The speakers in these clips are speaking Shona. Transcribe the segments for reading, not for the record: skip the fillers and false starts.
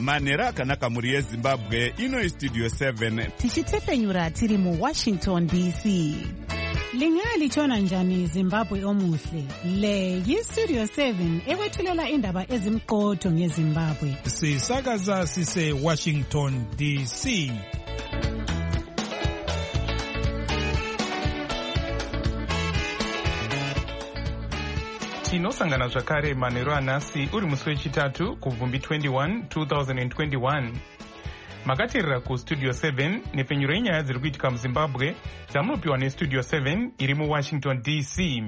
Manhero akanaka muri yeZimbabwe, ino iStudio 7. Tichitefenyura tiri mu Washington DC. Lingalitshona njani Zimbabwe omuhle? Le yiStudio 7 ewethulela indaba ezimqotho ngeZimbabwe. Sisakaza sise Washington DC. Tinosangana zvakare manhero anhasi uri musi wechitatu kubvumbi 21 2021. Makateerera kuStudio 7 nepfenyuro yenyaya dziri kuitika muZimbabwe dzamunopiwa neStudio 7 iri muWashington DC.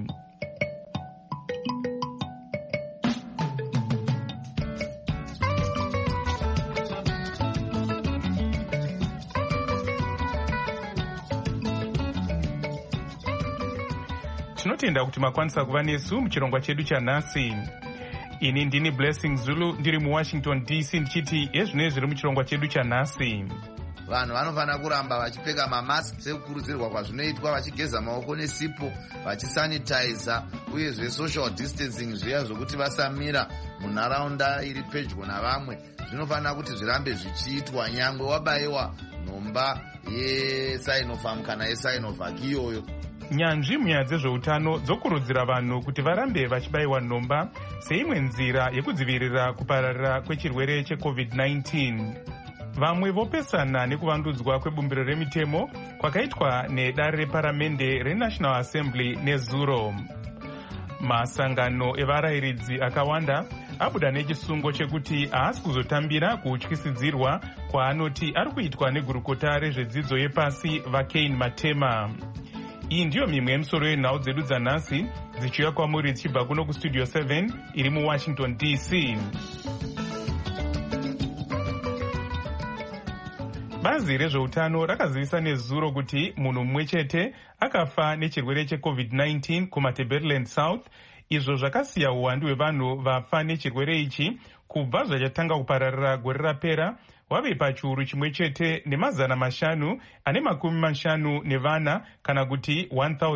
Tinotenda kuti makwanisa kuva nesu muchirongwa chedu chanhasi. Ini ndini Blessing Zulu ndiri muWashington DC ndichiti ezvinezvi zviri muchirongwa chedu chanhasi. Vanhu vanofana kuramba vachipfeka mamask sekukurudzirwa kwazvinoitwa, vachigeza maoko nesipo, vachisanitiza, uyezve social distancing zviya zvokuti vasamira munharaunda iri pedyo navamwe. Zvinofanira kuti zvirambe zvichiitwa nyangwe wabayiwa nhomba yeSinofarm kana yeSinovac iyoyo. Nyanzvi munyaya dzezveutano dzokurudzira vanhu kuti varambe vachibayiwa nhomba seimwe nzira yekudzivirira kupararira kwechirwere cheCovid-19. Vamwe vopesana nekuvandudzwa kwebumbiro remitemo kwakaitwa nedare reparamende reNational Assembly nezuro. Masangano evarayiridzi akawanda abuda nechisungo chekuti haasi kuzotambira kuutyisidzirwa kwaanoti ari kuitwa negurukota rezvedzidzo yepasi vaCain Matema. Iyi ndiyo mimwe yemisoro yenhau dzedu dzanhasi dzichiuya kwamuri dzichibva kuno kuStudio 7 iri muWashington DC. Bazi rezveutano rakazivisa nezuro kuti munhu mumwe chete akafa nechirwere cheCovid-19 kuMatabeleland South, izvo zvakasiya uwandu hwevanhu vafa nechirwere ichi kubva zvachatanga kupararira gore rapera wave pachiuru chimwe chete ne554 kana kuti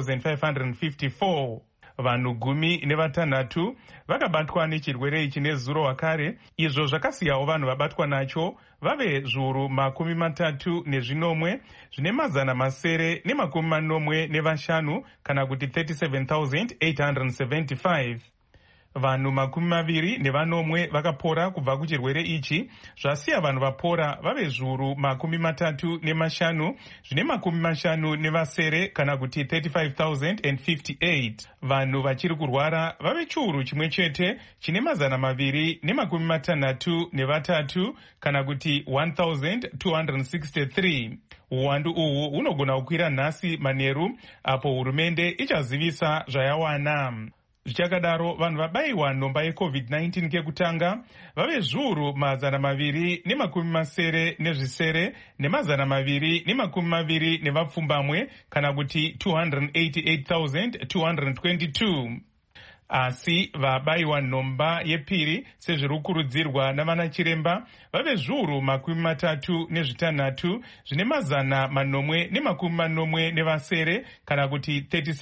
1554. Vanhu 16 vakabatwa nechirwere ichi nezuro wakare, izvo zvakasiyawo vanhu vabatwa nacho vave zviuru 33 zvine 745 kana kuti 37,875. Vanhu 24 vakapora kubva kuchirwere ichi, zvasiya vanhu vapora vave zviuru 35 zvine 57 kana kuti 35,058. Vanhu vachiri kurwara vave chiuru chimwe chete chine 263 kana kuti 1,263. Uwandu uhu hunogona kukwira nhasi manheru apo hurumende ichazivisa zvayawana. Zvichakadaro vanhu vabayiwa nhomba yeCovid-19 kekutanga vave zviuru 220 ne 220 kana kuti 288,222. Asi vabayiwa nhomba yepiri sezviri kukurudzirwa navana chiremba vave zviuru 36 zvine 440 kana kuti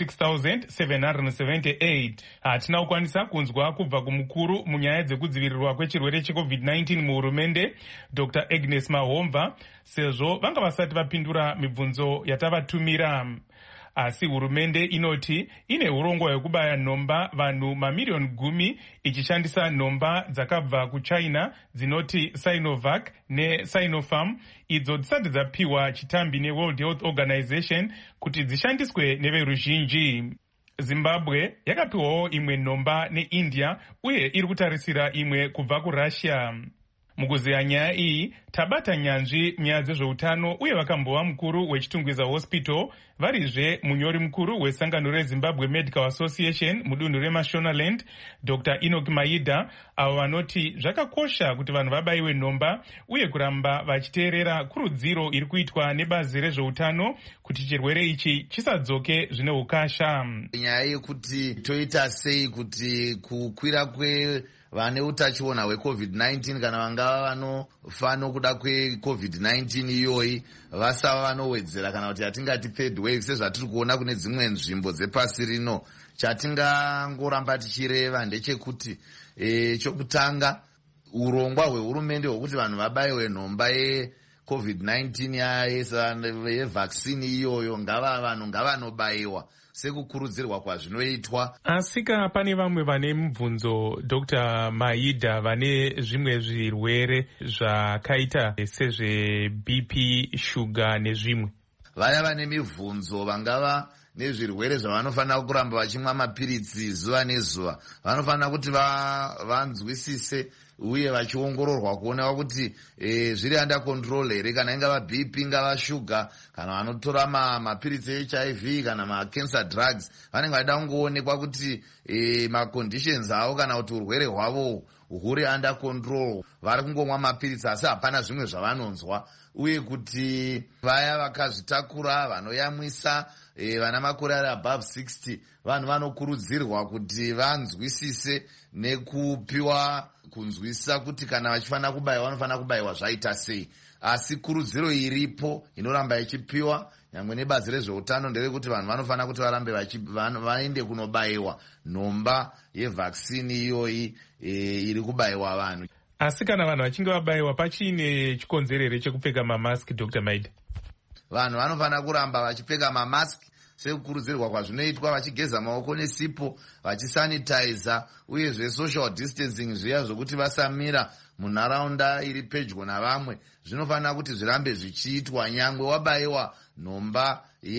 36,778. Hatina kukwanisa kunzwa kubva kumukuru munyaya dzekudzivirirwa kwechirwere cheCovid-19 muhurumende, Dr. Agnes Mahomva, sezvo vanga vasati vapindura mibvunzo yatavatumira. Asi hurumende inoti ine urongwa hwekubaya nhomba vanhu mamiliyoni 10 ichishandisa nhomba dzakabva kuChina dzinoti Sinovac neSinofarm, idzo dzisati dzapiwa chitambi neWorld Health Organization kuti dzishandiswe neveruzhinji. Zimbabwe yakapiwawo imwe nhomba neIndia uye iri kutarisira imwe kubva kuRussia. Mukuziya nyaya iyi tabata nyanzvi munyaya dzezveutano uye vakambova mukuru wechitungwiza hospital, varizve munyori mukuru wesangano reZimbabwe Medical Association mudunhu reMashonaland, Dr. Enoch Maida, avo vanoti zvakakosha kuti vanhu vabayiwe nhomba uye kuramba vachiteerera kurudziro iri kuitwa nebazi rezveutano kuti chirwere ichi chisadzoke zvine ukasha. Nyaya yekuti toita sei kuti kukwira vane utachiona hweCovid-19 kana vangava vanofa nokuda kweCovid-19 iyoyi vasava vanowedzera kana kuti atingati third wave sezvatiri kuona kune dzimwe nzvimbo dzepasi rino. Chatingangoramba tichireva ndechekuti chokutanga urongwa hwehurumende hwokuti vanhu vabayiwe nhomba yeCovid-19 yevaccine iyoyo vanhu ngavanobayiwa sekukurudzirwa kwazvinoitwa. Asika pane vamwe vane mibvunzo Dr. Maida vane zvimwe zvirwere zvakaita sezveBP, shuga nezvimwe. Vaya vane mibvunzo vangava nezvirwere zvavanofanira kuramba vachimwa mapiritsi zuva nezuva vanofanira kuti vanzwisise uye vachiongororwa kuonekwa kuti zviri under control here, kana ingava BP, ingava shuga, kana vanotora mapiritsi eHIV kana macancer drugs vanenge vachida kungoonekwa kuti maconditions avo kana kuti urwere hwavo huri under control, vari kungomwa mapiritsi asi hapana zvimwe zvavanonzwa, uye kuti vaya vakazvitakura vanoyamwisa vana makore ari above 60 vanhu vanokurudzirwa kuti vanzwisise nekupiwa kunzwisisa kuti kana vachifanira kubayiwa vanofanira kubayiwa zvaita sei. Asi kurudziro iripo inoramba ichipiwa nyangwe nebazi rezveutano nderekuti vanhu vanofanira kuti varambe vaende kunobayiwa nhomba yevaccine iyoyi iri kubayiwa vanhu. Asi kana vanhu vachinge vabayiwa pachiine chikonzerere chekupfeka mamask, Dr. Maida? Vanhu vanofanira kuramba vachipfeka mamask sekukurudzirwa kwazvinoitwa, vachigeza maoko nesipo, vachisanitiza, uyezve social distancing zviya zvokuti vasamira munharaunda iri pedyo navamwe zvinofanira kuti zvirambe zvichiitwa nyangwe wabayiwa nhomba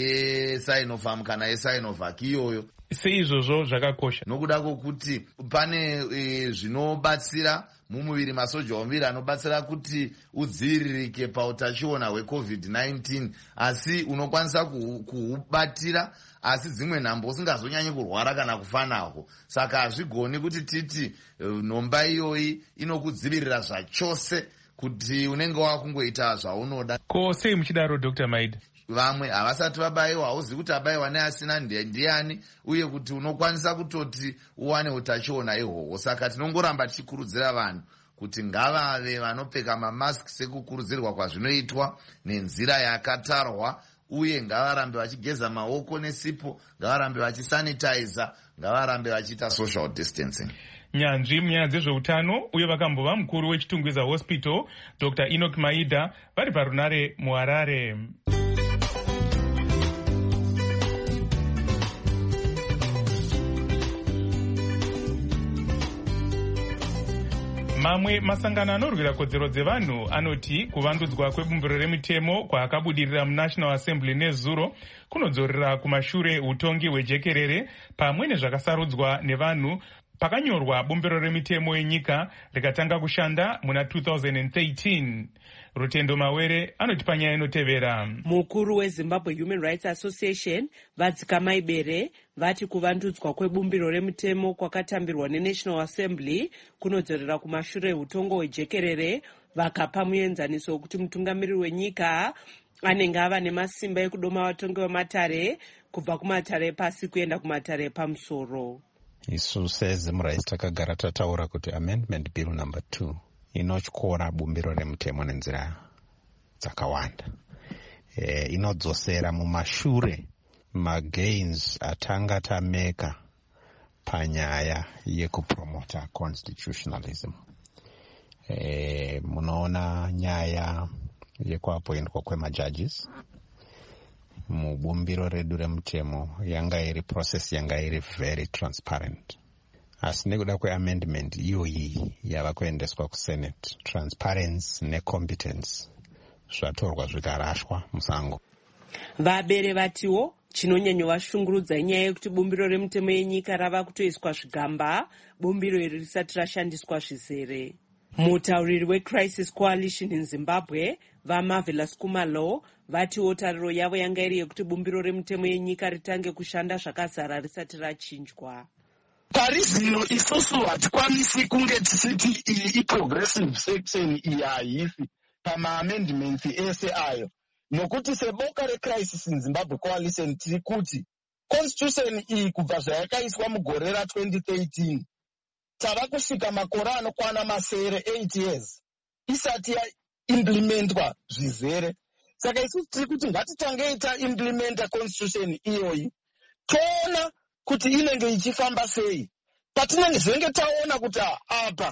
yeSinovac kana yeSinovac iyoyo. Seizvozvo zvakakosha nokuda kwokuti pane zvinobatsira mumuviri, masoja omuviri anobatsira kuti udziviririke pautachiona hweCovid-19, asi unokwanisa kuhubatira asi dzimwe nhambo usingazonyanyi kurwara kana kufa nahwo. Saka hazvigoni kuti titi nhomba iyoyi inokudzivirira zvachose kuti unenge wakungoita zvaunoda. Ko sei muchidaro Dr. Maida? Vamwe havasati vabayiwa, hauzivi kuti abayiwa neasina ndiani, uye kuti unokwanisa kutoti uwane utachiona ihwohwo. Saka tinongoramba tichikurudzira vanhu kuti ngavave vanopfeka mamask sekukurudzirwa kwazvinoitwa nenzira yakatarwa, uye ngavarambe vachigeza maoko nesipo, ngavarambe vachisanitiza, ngavarambe vachiita social distancing. Nyanzvi munyaya dzezveutano uye vakambova mukuru wechitungwiza hospital Dr. Enoch Maida vari parunare muHarare. Mamwe masangano anorwira kodzero dzevanhu anoti kuvandudzwa kwebumbiro remitemo kwaakabudirira muNational Assembly nezuro kunodzorera kumashure utongi hwejekerere pamwe nezvakasarudzwa nevanhu pakanyorwa bumbiro remitemo yenyika rikatanga kushanda muna 2013. Rutendo Mawere anoti panyaya inotevera. Mukuru weZimbabwe Human Rights Association Vadzika Maibere vati kuvandudzwa kwebumbiro remitemo kwakatambirwa neNational Assembly kunodzorera kumashure utongo hwejekerere, vakapa muenzaniso wekuti mutungamiriri wenyika anenge ava nemasimba ekudoma vatongi vematare kubva kumatare pasi kuenda kumatare pamusoro. Isu seZimrais takagara tataura kuti amendment bill number 2 inotyora bumbiro remutemo nenzira dzakawanda. Inodzosera mumashure magains atanga tameka panyaya yekupromota constitutionalism. Munoona nyaya yekuapoindwa kwemajudges mubumbiro redu remutemo yanga iri process yanga iri very transparent. Asi nekuda kweamendment iyoyi yava kuendeswa kuSenate, transparency necompetence zvatorwa zvikarashwa musango. Vabere vatiwo chinonyanyovashungurudza inyaya yekuti bumbiro remutemo yenyika rava kutoiswa zvigamba bumbiro iri risati rashandiswa zvizere. Mutauriri weCrisis Coalition in Zimbabwe vaMarvelous Kumalo vatiwo tariro yavo yanga iri yekuti bumbiro remutemo yenyika ritange kushanda zvakazara risati rachinjwa. Parizino isusu hatikwanisi kunge tisiti iyi iprogressive section iyi haisi pamaamendments ese ayo, nokuti seboka reCrisis in Zimbabwe Coalition tiri kuti constitution iyi kubva zvayakaiswa mugore ra2013 tava kusvika makore anokwana masere 8 years isati yaimplementwa zvizere. Saka isusu tiri kuti ngatitangei taimplementa constitution iyoyi toona kuti inenge ichifamba sei. Patinenge zvenge taona kuti apa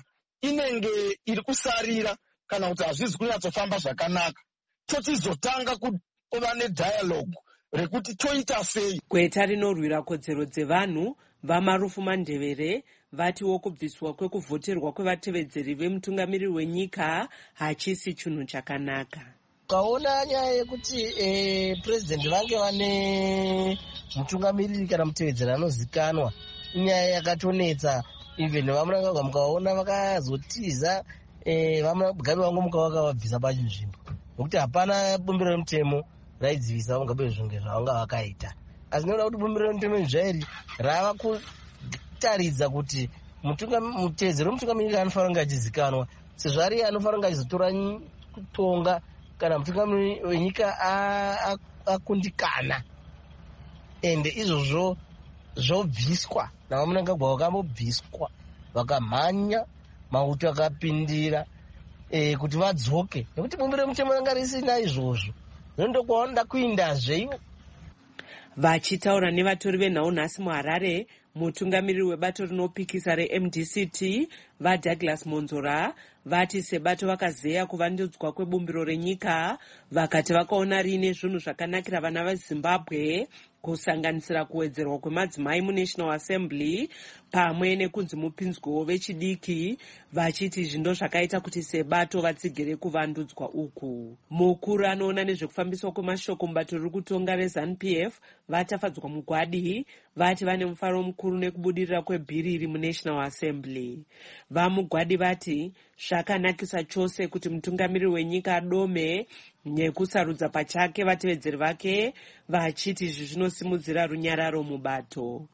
inenge iri kusarira kana kuti hazvizi kunyatsofamba zvakanaka, tochizotanga kuva nedialogue rekuti toita sei. Gweta rinorwira kodzero dzevanhu vaMarufu Mandevere vatiwo kubviswa kwekuvhoterwa kwevatevedzeri vemutungamiriri wenyika hachisi chinhu chakanaka. Ukaona nyaya yekuti president vange vane mutungamiriri kana mutevedzeri anozikanwa, inyaya yakatonetsa. Even vaMunangagwa mukaona vakazotiza vaMugabe vangu mukavaka vabvisa pachinzvimbo, nokuti hapana bumbiro remutemo raidzivisa Mugabe zvunge zvavanga vakaita. Asi noda kuti bumbiro remutemo zvairi rava kutaridza kuti mutevedzeri wemutungamiriri anofanira kunge achizikanwa, sezvo ari anofanira kunge achizotora kutonga kana mutungamiriri wenyika akundikana. Ende izvozvo zvobviswa navaMunangagwa vakambobviswa, vakamhanya mauto akapindira kuti vadzoke, nekuti bumbiro remutemo ranga risina izvozvo. Ndokwavanoda kuindazve. Vachitaura nevatori venhau nhasi muHarare, mutungamiriri webato rinopikisa reMDCT vaDouglas Monzora vati sebato vakazeya kuvandudzwa kwebumbiro renyika, vakati vakaona riine zvinhu zvakanakira vana veZimbabwe, kusanganisira kuwedzerwa kwemadzimai muNational Assembly pamwe nekunzi mupinzwewo vechidiki, vachiti izvi ndo zvakaita kuti sebato vatsigire kuvandudzwa uku. Mukuru anoona nezvekufambiswa kwemashoko mubato riri kutonga reZANU-PF vatafadzwa mugwadi vati vane mufaro mukuru nekubudirira kwebhiriri muNational Assembly. VaMugwadi vati zvakanakisa chose kuti mutungamiriri wenyika adome nekusarudza pachake vatevedzeri vake, vachiti izvi zvinosimudzira runyararo mubato.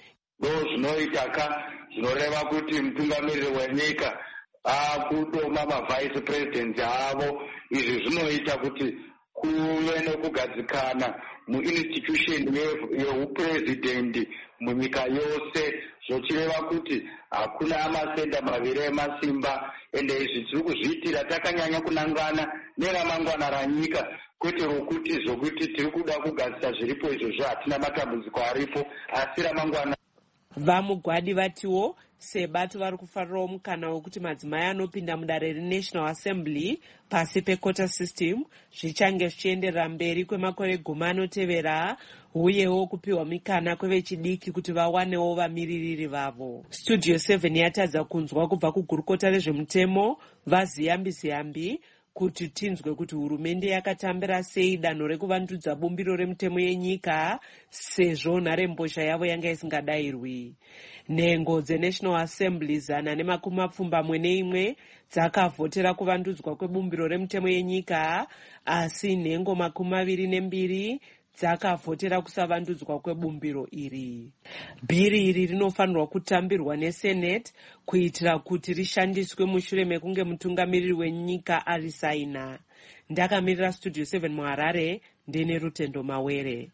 Zvinoita zvinoreva kuti mutungamiriri wenyika akudoma mavhaisi purezidendi avo. Izvi zvinoita kuti kuve nekugadzikana muinstitution yeupurezidendi munyika yose, zvochireva kuti hakuna masenda maviri emasimba. Ende izvi tiri kuzviitira takanyanya kunangana neramangwana ranyika, kwete rokuti zvokuti tiri kuda kugadzisa zviripo izvozvo hatina matambudziko aripo, asi ramangwana. VaMugwadi vatiwo sebato vari kufarirawo mukana wekuti madzimai anopinda mudare reNational Assembly pasi pekota system zvichange zvichienderera mberi kwemakore 10 anotevera, uyewo kupiwa mikana kwevechidiki kuti vawanewo vamiririri vavo. Studio 7 yatadza kunzwa kubva kugurukota rezvemutemo vaZiyambi kuti tinzwe kuti hurumende yakatambira sei danho rekuvandudza bumbiro remutemo yenyika, sezvo nharembozha yavo yanga isingadayirwi. Nhengo dzeNational Assembly 121 dzakavhotera kuvandudzwa kwebumbiro remutemo yenyika, asi nhengo 22 dzakavhotera kusavandudzwa kwebumbiro iri. Bhiri iri rinofanirwa kutambirwa neSenate kuitira kuti rishandiswe mushure mekunge mutungamiriri wenyika arisaina. Ndakamirira Studio 7 muHarare, ndine Rutendo Mawere.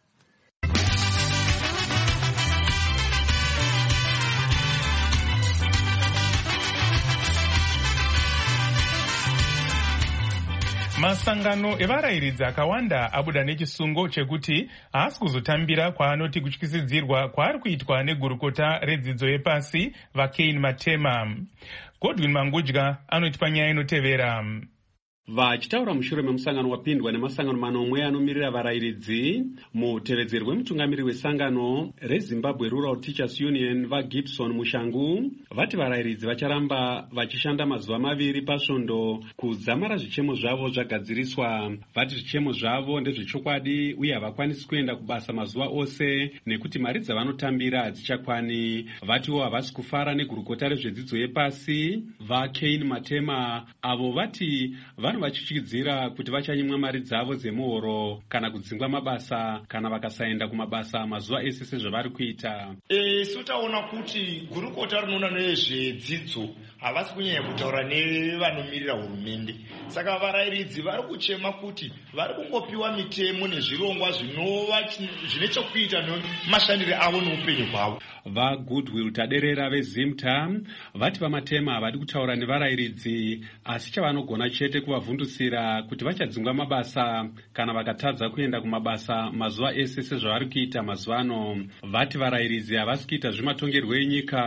Masangano evarayiridzi akawanda abuda nechisungo chekuti haasi kuzotambira kwaanoti kutyisidzirwa kwaari kuitwa negurukota redzidzo yepasi vaCain Matema. Godwin Mangudya anoti panyaya inotevera. Vachitaura mushure memusangano wapindwa nemasangano manomwe anomirira varayiridzi, mutevedzeri wemutungamiriri wesangano reZimbabwe Rural Teachers Union vaGibson Mushangu vati varayiridzi vacharamba vachishanda mazuva 2 pasvondo kudzamara zvichemo zvavo zvagadziriswa. Vati zvichemo zvavo ndezvechokwadi uye havakwanisi kuenda kubasa mazuva ose nekuti mari dzavanotambira hadzichakwani. Vatiwo havasi kufara negurukota rezvedzidzo yepasi vaCain Matema, avo vati vanhu vachityisidzira kuti vachanyimwa mari dzavo dzemuhoro kana kudzingwa mabasa kana vakasaenda kumabasa mazuva ese sezvavari kuita. Sutaona kuti gurukota rinoona nezvedzidzo havasi kunyanya kutaura nevanomirira hurumende. Saka varayiridzi vari kuchema kuti vari kungopiwa mitemo nezvirongwa zvine chokuita nemashandire avo neupenyu hwavo. VaGoodwill Taderera veZimta vati vaMatema havadi kutaura nevarayiridzi, asi chavanogona chete kuvavhundutsira kuti vachadzingwa mabasa kana vakatadza kuenda kumabasa mazuva ese sezvavari kuita mazuva ano. Vati varayiridzi havasi kuita zvematongerwo enyika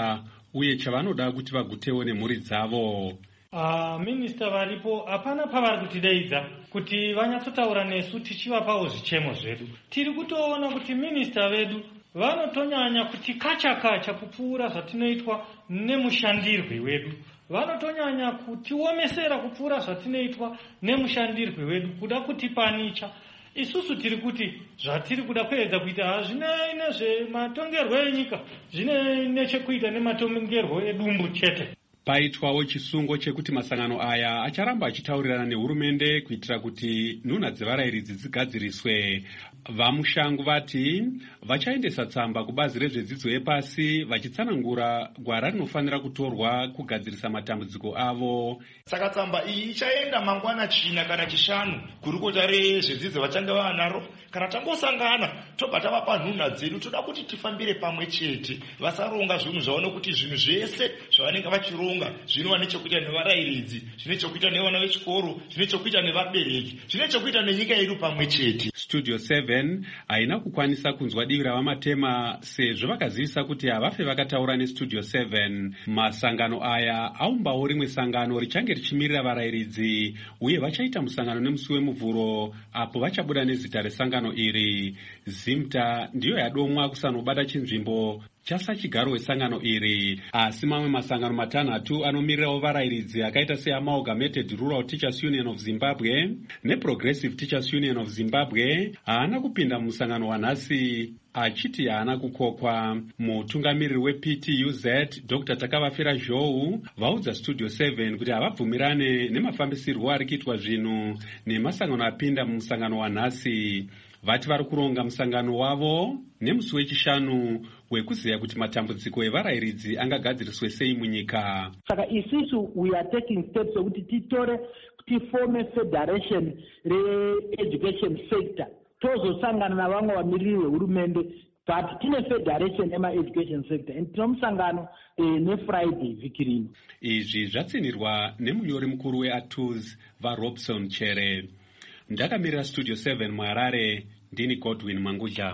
uye chavanoda kuti vagutewo nemhuri dzavo. Minista varipo hapana pavari kutideidza kuti vanyatsotaura nesu tichivapawo zvichemo zvedu. Tiri kutoona kuti minista vedu vanotonyanya kuti kacha kupfuura zvatinoitwa nemushandirwi wedu. Vanotonyanya kutiomesera kupfuura zvatinoitwa nemushandirwi wedu, kuda kutipanicha. Isusu tiri kuti zvatiri kuda kuedza kuita hazvinei nezvematongerwo enyika, zvinei nechekuita nematongerwo edumbu chete. Paitwawo chisungo chekuti masangano aya acharamba achitaurirana nehurumende kuitira kuti nhunha dzevarairidzi dzigadziriswe. Vamushangu vati vachaendesa tsamba kubazi rezvedzidzo yepasi vachitsanangura gwara rinofanira kutorwa kugadzirisa matambudziko avo. Saka tsamba iyi ichaenda mangwana china kana chishanu kurukota rezvedzidzo vachange vanaro. Kana tangosangana tobva tavapa nhunha dzedu, toda kuti tifambire pamwe chete, vasaronga zvinhu zvaona kuti zvinhu zvese zvavanenge vachironga zvinova nechekuita nevarairidzi, zvine chekuita nevana vechikoro, zvine chekuita nevabereki, zvine chekuita nenyika yedu pamwe chete. Studio 7 haina kukwanisa kunzwa divi ravamatema sezvo vakazivisa kuti havafe vakataura neStudio 7. Masangano aya aumbawo rimwe sangano richange richimirira varairidzi, uye vachaita musangano nemusi wemuvhuro apo vachabuda nezita resangano iri. Zimta ndiyo yadomwa kusanobata chinzvimbo chasachigaro wesangano iri, asi mamwe masangano matanhatu anomirirawo varairidzi akaita seAmalgamated Rural Teachers Union of Zimbabwe neProgressive Teachers Union of Zimbabwe haana kupinda mumusangano wanhasi, achiti haana kukokwa. Mutungamiriri wePTUZ Dr. Takavafira Zhou vaudza Studio 7 kuti havabvumirane nemafambisirwo ari kuitwa zvinhu nemasangano apinda mumusangano wanhasi. Vati vari kuronga musangano wavo nemusi wechishanu wekuziva kuti matambudziko evarairidzi angagadziriswe sei munyika. Saka isusu we are taking steps kuti titore tifome federation re-education sector, tozosangana navamwe vamiriri vehurumende but tine federation ema-education sector and tino musangano neFriday vhiki rino. Izvi zvatsinirwa nemunyori mukuru weATUS vaRobson Chere. Ndakamirira Studio 7 muHarare, ndini Godwin Manguja.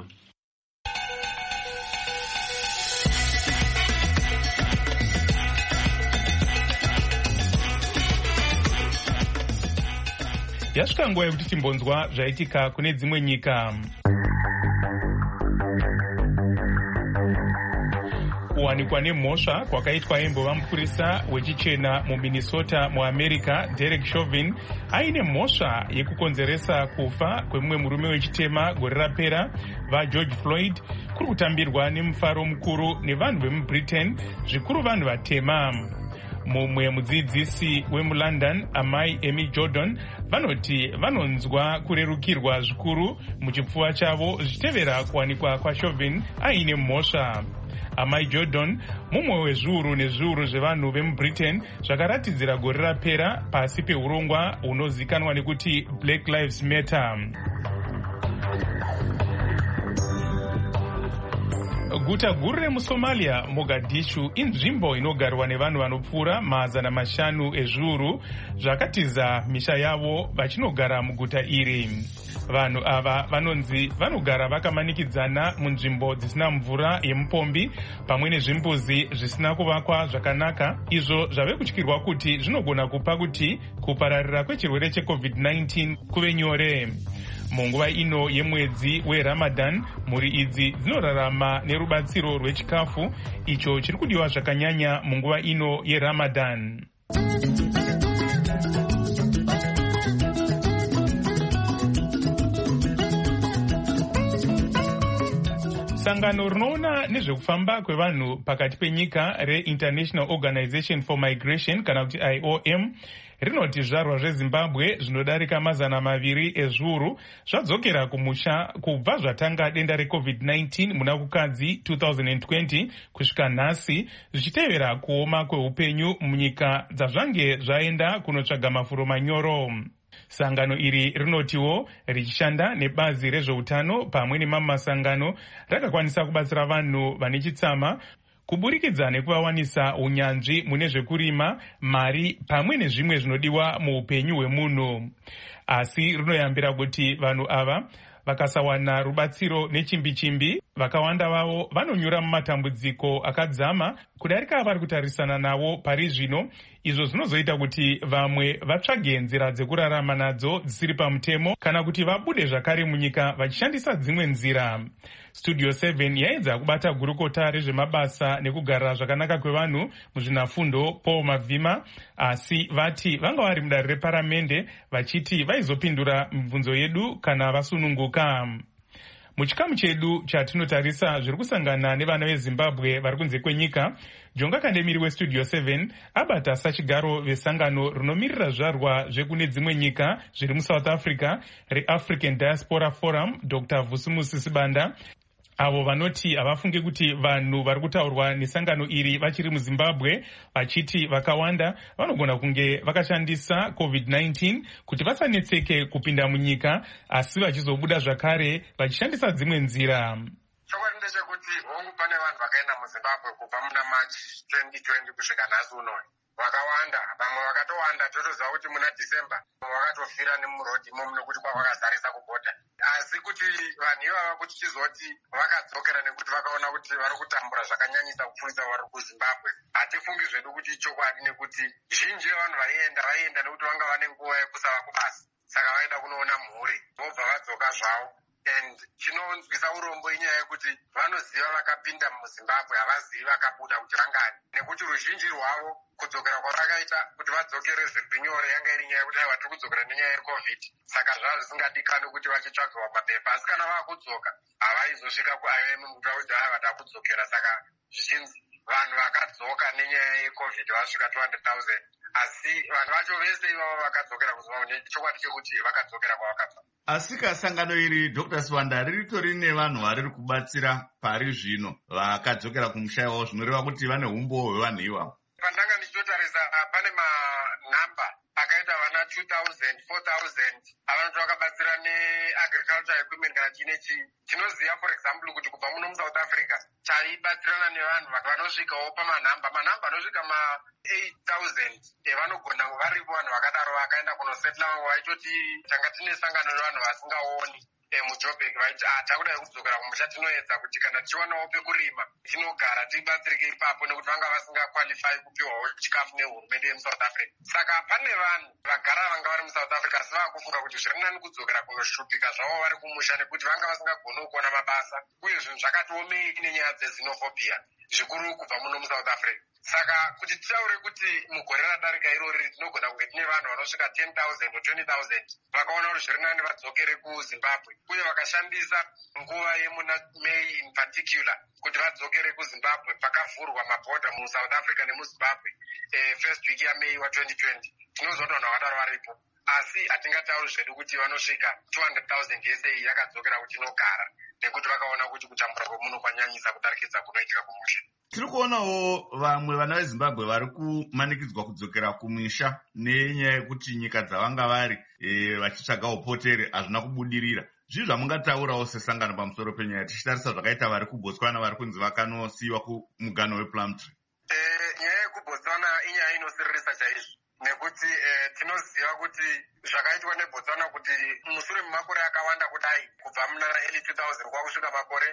Yasvika nguva yekuti timbonzwa zvaitika kune dzimwe nyika. Kuwanikwa nemhosva kwakaitwa imbova mupurisa wechichena muMinnesota muAmerica Derek Chauvin aine mhosva yekukonzeresa kufa kwemumwe murume wechitema gore rapera vaGeorge Floyd kuri kutambirwa nemufaro mukuru nevanhu vemuBritain, zvikuru vanhu vatema. Mumwe mudzidzisi wemuLondon amai Amy Jordan vanoti vanonzwa kurerukirwa zvikuru muchipfuva chavo zvichitevera kuwanikwa kwaChauvin aine mhosva. Amai Jordan mumwe wezviuru nezviuru zvevanhu vemuBritain zvakaratidzira gore rapera pasi peurongwa hunozikanwa nekuti Black Lives Matter. Guta guru remuSomalia Mogadishu inzvimbo inogarwa nevanhu vanopfuura 500 ezviuru zvakatiza misha yavo vachinogara muguta iri. Vanhu ava vanonzi vanogara vakamanikidzana munzvimbo dzisina mvura yemupombi pamwe nezvimbuzi zvisina kuvakwa zvakanaka, izvo zvave kutyirwa kuti zvinogona kupa kuti kupararira kwechirwere cheCovid-19 kuve nyore. Munguva ino yemwedzi weRamadan, mhuri idzi dzinorarama nerubatsiro rwechikafu icho chiri kudiwa zvakanyanya munguva ino yeRamadan. Sangano rinoona nezvekufamba kwevanhu pakati penyika reInternational Organization for Migration kana kuti IOM rinoti zvizvarwa zveZimbabwe zvinodarika 200 ezviuru zvadzokera kumusha kubva zvatanga denda reCovid-19 muna kukadzi 2020 kusvika nhasi, zvichitevera kuoma kweupenyu munyika dzazvange zvaenda kunotsvaga mafuro manyoro. Sangano iri rinotiwo richishanda nebazi rezveutano pamwe nemamwe masangano rakakwanisa kubatsira vanhu vane chitsama kuburikidza nekuvawanisa unyanzvi mune zvekurima, mari pamwe nezvimwe zvinodiwa muupenyu hwemunhu. Asi rinoyambira kuti vanhu ava vakasawana rubatsiro nechimbi-chimbi. Vakawanda vavo vanonyura mumatambudziko akadzama kudarika vari kutarisana nawo pari zvino. Izvo zvinozoita kuti vamwe vatsvage nzira dzekurarama nadzo dzisiri pamutemo kana kuti vabude zvakare munyika vachishandisa dzimwe nzira. Studio 7 yaedza kubata gurukota rezvemabasa nekugarira zvakanaka kwevanhu muzvinafundo Paul Mavhima, asi vati vanga vari mudare reparamende vachiti vaizopindura mibvunzo yedu kana vasununguka. Muchikamu chedu chatinotarisa zviri kusangana nevana veZimbabwe vari kunze kwenyika, Jonga Kandemiri weStudio 7 abata sachigaro vesangano rinomirira zvarwa zvekune dzimwe nyika zviri muSouth Africa reAfrican Diaspora Forum, Dr. Vusumusi Sibanda, avo vanoti havafunge kuti vanhu vari kutaurwa nesangano iri vachiri muZimbabwe, vachiti vakawanda vanogona kunge vakashandisa COVID-19 kuti vasanetseke kupinda munyika, asi vachizobuda zvakare vachishandisa dzimwe nzira. Chokwadi ndechekuti hongu pane vanhu vakaenda muZimbabwe kubva muna March 2020 kusvika nhasi unoyu, vakawanda. Vamwe vakatowanda totoziva kuti muna December vakatofira nemurodhi imomo nekuti kwavakazarisa kubhodha. Asi kuti vanhu ivava kuti chizoti vakadzokera nekuti vakaona kuti vari kutambura zvakanyanyisa kupfuurisa vari kuZimbabwe, hatifungi zvedu kuti chokwadi, nekuti zhinji yevanhu vaienda nekuti vanga vane nguva yekusava kubasa, saka vaida kunoona mhuri vobva vadzoka zvavo. And chinonzwisa urombo inyaya yekuti vanoziva vakapinda muZimbabwe, havazivi vakabuda kuti vangani, nekuti ruzhinji rwavo kudzokera kwavakaita kuti vadzokere zviri nyore yanga iri nyaya yekuti vari kudzokera nenyaya yeCovid, saka zvava zvisingadikani kuti vachitsvagirwa mapepa. Asi kana vakudzoka havaizosvika kuIOM kuti vakuti vada kudzokera, saka zvichinzi vanhu vakadzoka nenyaya yeCovid vasvika 200,000, asi vanhu vacho vese ivavo vakadzokera kuZimbabwe nechokwadi chekuti vakadzokera kwavakabva. Asi kasangano iri Dr. Sibanda riritori nevanhu variri kubatsira pari zvino vakadzokera kumusha wavo, zvinoreva kuti vane umbo hwevanhu ivavo. Pandanga ndichotarisa pane manhamba akaita vana 2,000, 4,000 avanoti vakabatsira neagriculture equipment kana chinechi. Tinoziva for example kuti kubva muno muSouth Africa chaibatsirana nevanhu vanosvikawo pamanhamba anosvika ma8,000 evanogona varipo vanhu vakadaro vakaenda kunosetla. Vamwe vaitoti tanga tine sangano revanhu vasingaoni muJoburg, vaiti takudai kudzokera kumusha tinoedza kuti kana tichiwanawo pekurima tinogara tibatsirike ipapo, nekuti vanga vasingakwalifai kupiwawo chikafu nehurumende yemuSouth Africa. Saka pane vanhu vagara vanga vari muSouth Africa asi vakufunga kuti zviri nani kudzokera kunoshupika zvavo vari kumusha, nekuti vanga vasingagoni kuona mabasa, uye zvinhu zvakatiomei nenyaya dzezinophobia zvikuru kubva muno muSouth Africa. Saka kuti titaure kuti mugore radarika irori tinogona kunge tine vanhu vanosvika 10,000 or 20,000 vakaona kuti zviri nani vadzokere kuZimbabwe, uye vakashandisa nguva yemuna May in particular kuti vadzokere kuZimbabwe pakavhurwa mabhodha muSouth Africa nemuZimbabwe first week yaMay wa2020. Tinoziva kuti vanhu vakadaro varipo, asi hatingatauri zvedu kuti vanosvika 200,000 yese iyi yakadzokera kuti inogara, nekuti vakaona kuti kutambura kwemunhu kwanyanyisa kudarikidza kunoitika kumusha. Tiri kuonawo vamwe vana veZimbabwe vari kumanikidzwa kudzokera kumisha nenyaya yekuti nyika dzavanga vari vachitsvagawo upotere hazvina kubudirira. Zvii zvamungataurawo sesangano pamusoro penyaya tichitarisa zvakaita vari kuBotswana vari kunzi vakanosiyiwa kumuganho wePlumtree? Nyaya yekuBotswana inyaya inosiririsa chaizvo, nekuti tinoziva kuti zvakaitwa neBotswana kuti mushure memakore akawanda kudai kubva muna early 2000 kwakusvika makore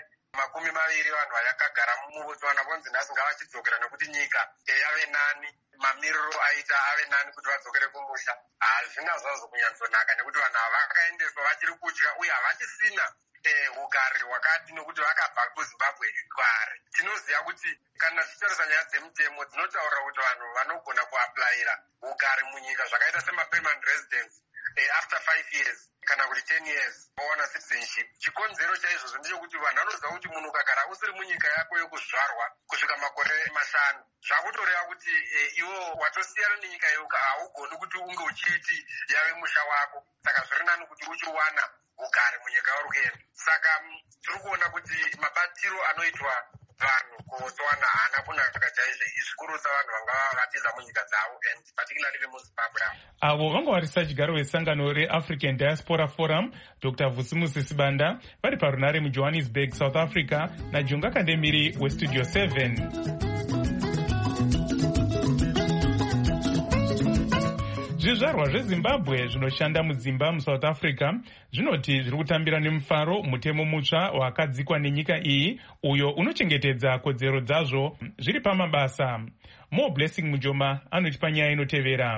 20 vanhu vakagara muBotswana vonzi nhasi ngavachidzokera nekuti nyika yave nani, mamiriro aita ave nani kuti vadzokere kumusha. Hazvina zvazvo kunyanzonaka, nekuti vanhu ava vakaendeswa vachiri kudya uye havachisina ugari hwakati, nokuti vakabva kuZimbabwe kare. Tinoziva kuti kana tichitarisa nyaya dzemutemo dzinotaura kuti vanhu vanogona kuaplayira ugari munyika zvakaita semapermanent residence after 5 years kana kuti 10 years vowana citizenship. Chikonzero chaizvozvo ndechekuti vanhu vanoziva kuti munhu ukagara usiri munyika yako yokuzvarwa kusvika makore 5 zvakutoreva kuti iwo watosiyana nenyika yeuka haugoni kuti unge uchiti yave musha wako, saka zviri nani kuti uchiwana ugari munyika yauri kuenda. Saka tiri kuona kuti mabatiro anoitwa vanhu kuBotswana haana kunaka chaizvo, zvikurutsa vanhu vanga vatiza munyika dzavo and particularly vemuZimbabwe. Avo vanga vari sachigaro vesangano reAfrican Diaspora Forum, Dr. Vusumusi Sibanda, vari parunare muJohannesburg, South Africa, naJonga Kandemiri weStudio 7. zvizvarwa zvezimbabwe zvinoshanda mudzimba muSouth Africa zvinoti zviri kutambira nemufaro mutemo mutsva wakadzikwa nenyika iyi uyo unochengetedza kodzero dzazvo zviri pamabasa. More Blessing Mujoma anotipa nyaya inotevera.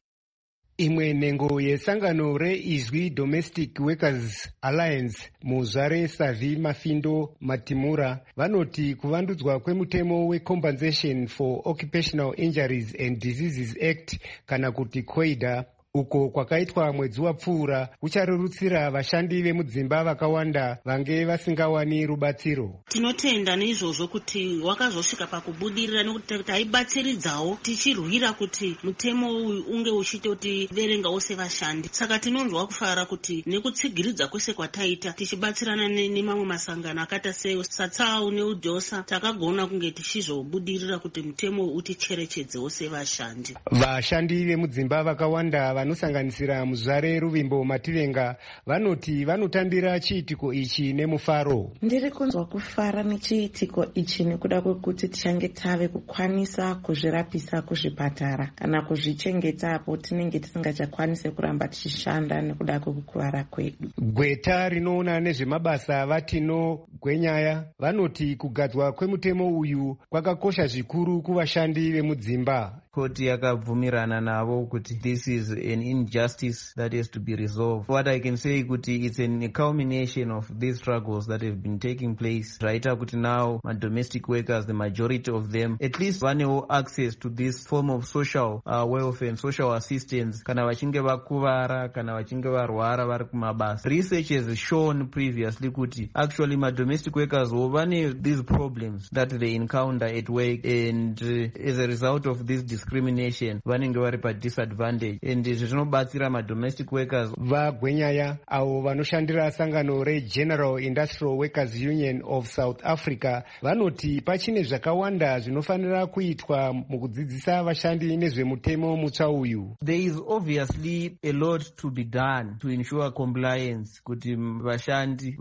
Imwe nhengo yesangano reIzwi Domestic Workers Alliance muzvare Savi Mafindo Matimura vanoti kuvandudzwa kwemutemo weCompensation for Occupational Injuries and Diseases Act kana kuti COIDA uko kwakaitwa mwedzi wapfuura kucharurutsira vashandi vemudzimba vakawanda vange vasingawani rubatsiro. Tinotenda neizvozvo kuti wakazosvika pakubudirira nekuti taibatsiridzawo tichirwira kuti mutemo uyu unge uchitoti verengawo sevashandi. Saka tinonzwa kufara kuti nekutsigiridza kwese kwataita tichibatsirana nemamwe masangano akaita seSatsau neUDOSA takagona kunge tichizobudirira kuti mutemo uticherechedzewo sevashandi. Vashandi vemudzimba vakawanda vanosanganisira muzvare Ruvimbo Mativenga vanoti vanotambira chiitiko ichi nemufaro. Ndiri kunzwa kufara nechiitiko ichi nekuda kwekuti tichange tave kukwanisa kuzvirapisa kuzvipatara kana kuzvichengeta apo tinenge tisingachakwanise kuramba tichishanda nekuda kwekukuvara kwedu. Gweta rinoona nezvemabasa vatino Gwenyaya vanoti kugadzwa kwemutemo uyu kwakakosha zvikuru kuvashandi vemudzimba. Koti yakabvumirana navo kuti this is an injustice that has to be resolved. What I can say kuti it's a culmination of these struggles that have been taking place. Zvaita kuti now my domestic workers, the majority of them, at least vanewo access to this form of social welfare and social assistance kana vachinge vakuvara kana vachinge varwara vari kumabasa. Research has shown previously kuti actually my domestic workers vane these problems that they encounter at work, and as a result of this discrimination vanenge vari padisadvantage, and zvinobatsira madomestic workers. VaGwenyaya avo vanoshandira sangano reGeneral Industrial Workers Union of South Africa vanoti pachine zvakawanda zvinofanira kuitwa mukudzidzisa vashandi nezvemutemo mutsva uyu. There is obviously a lot to be done to ensure compliance, kuti vashandi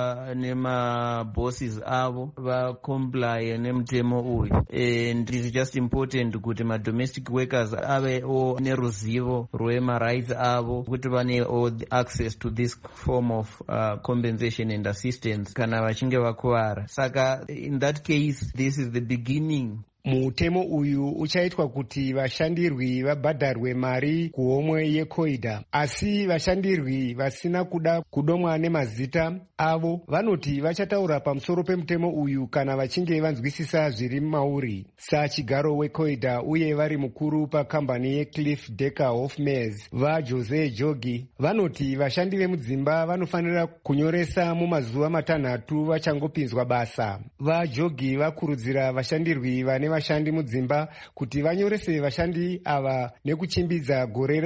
vanemabosses avo vacomply nemutemo uyu, and it is just important kuti domestic workers avewo neruzivo rwemarights avo kuti vanewo access to this form of compensation and assistance kana vachinge vakuvara. Saka in that case this is the beginning. Mutemo uyu uchaitwa kuti vashandirwi vabhadharwe mari kuhomwe yeCOIDA, asi vashandirwi vasina kuda kudomwa nemazita avo vanoti vachataura pamusoro pemutemo uyu kana vachinge vanzwisisa zviri mauri. Sachigaro weCOIDA uye vari mukuru pakambani yeCliff Decker Hofmeyrs vaJose Jogi vanoti vashandi vemudzimba vanofanira kunyoresa mumazuva matanhatu vachangopinzwa basa. VaJogi vakurudzira vashandirwi vane vashandi mudzimba kuti vanyorese vashandi ava nekuchimbidza gore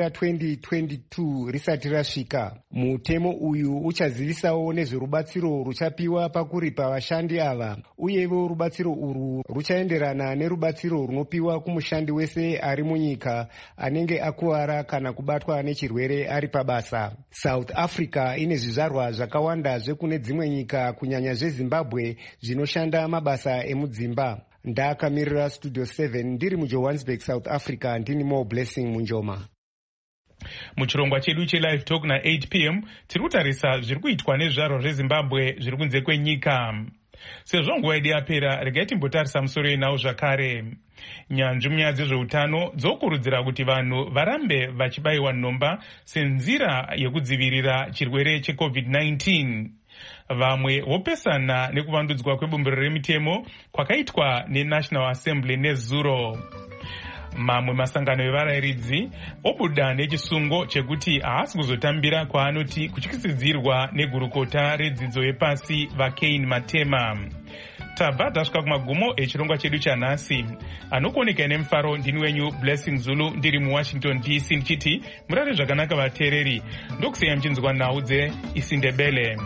ra2022 risati rasvika. Mutemo uyu uchazivisawo nezverubatsiro ruchapiwa pakuripa vashandi ava, uyewo rubatsiro urwu ruchaenderana nerubatsiro runopiwa kumushandi wese ari munyika anenge akuvara kana kubatwa nechirwere ari pabasa. South Africa ine zvizvarwa zvakawanda zvekune dzimwe nyika kunyanya zveZimbabwe zvinoshanda mabasa emudzimba. Ndakamirira Studio 7 ndiri muJohannesburg, South Africa. Ndini More Blessing Munjoma. Muchirongwa chedu cheLive Talk na 8 p.m. tiri kutarisa zviri kuitwa nezvizvarwa zveZimbabwe zviri kunze kwenyika. Sezvo nguva yedu yapera, regai timbotarisa musoro inawo zvakare. Nyanzvi munyaya dzezveutano dzokurudzira kuti vanhu varambe vachibayiwa nhomba senzira yekudzivirira chirwere cheCovid-19. Vamwe vopesana nekuvandudzwa kwebumbiro remitemo kwakaitwa neNational Assembly nezuro. Mamwe masangano evarayiridzi obuda nechisungo chekuti haasi kuzotambira kwaanoti kutyisidzirwa negurukota redzidzo yepasi vaCain Matema. Tabva tasvika kumagumo echirongwa chedu chanhasi. Anokuoneka nemufaro ndini wenyu Blessing Zulu ndiri muWashington DC ndichiti murare zvakanaka vateereri. Ndokuseya mchinzwa nhau dzeIsindebele.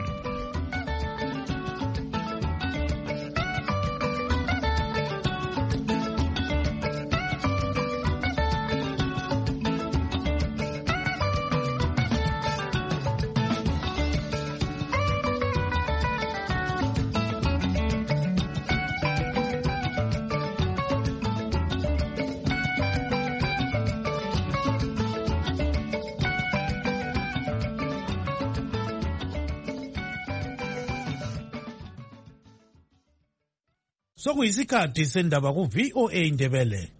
Sokuyisikhathi sendaba ku VOA Indebele.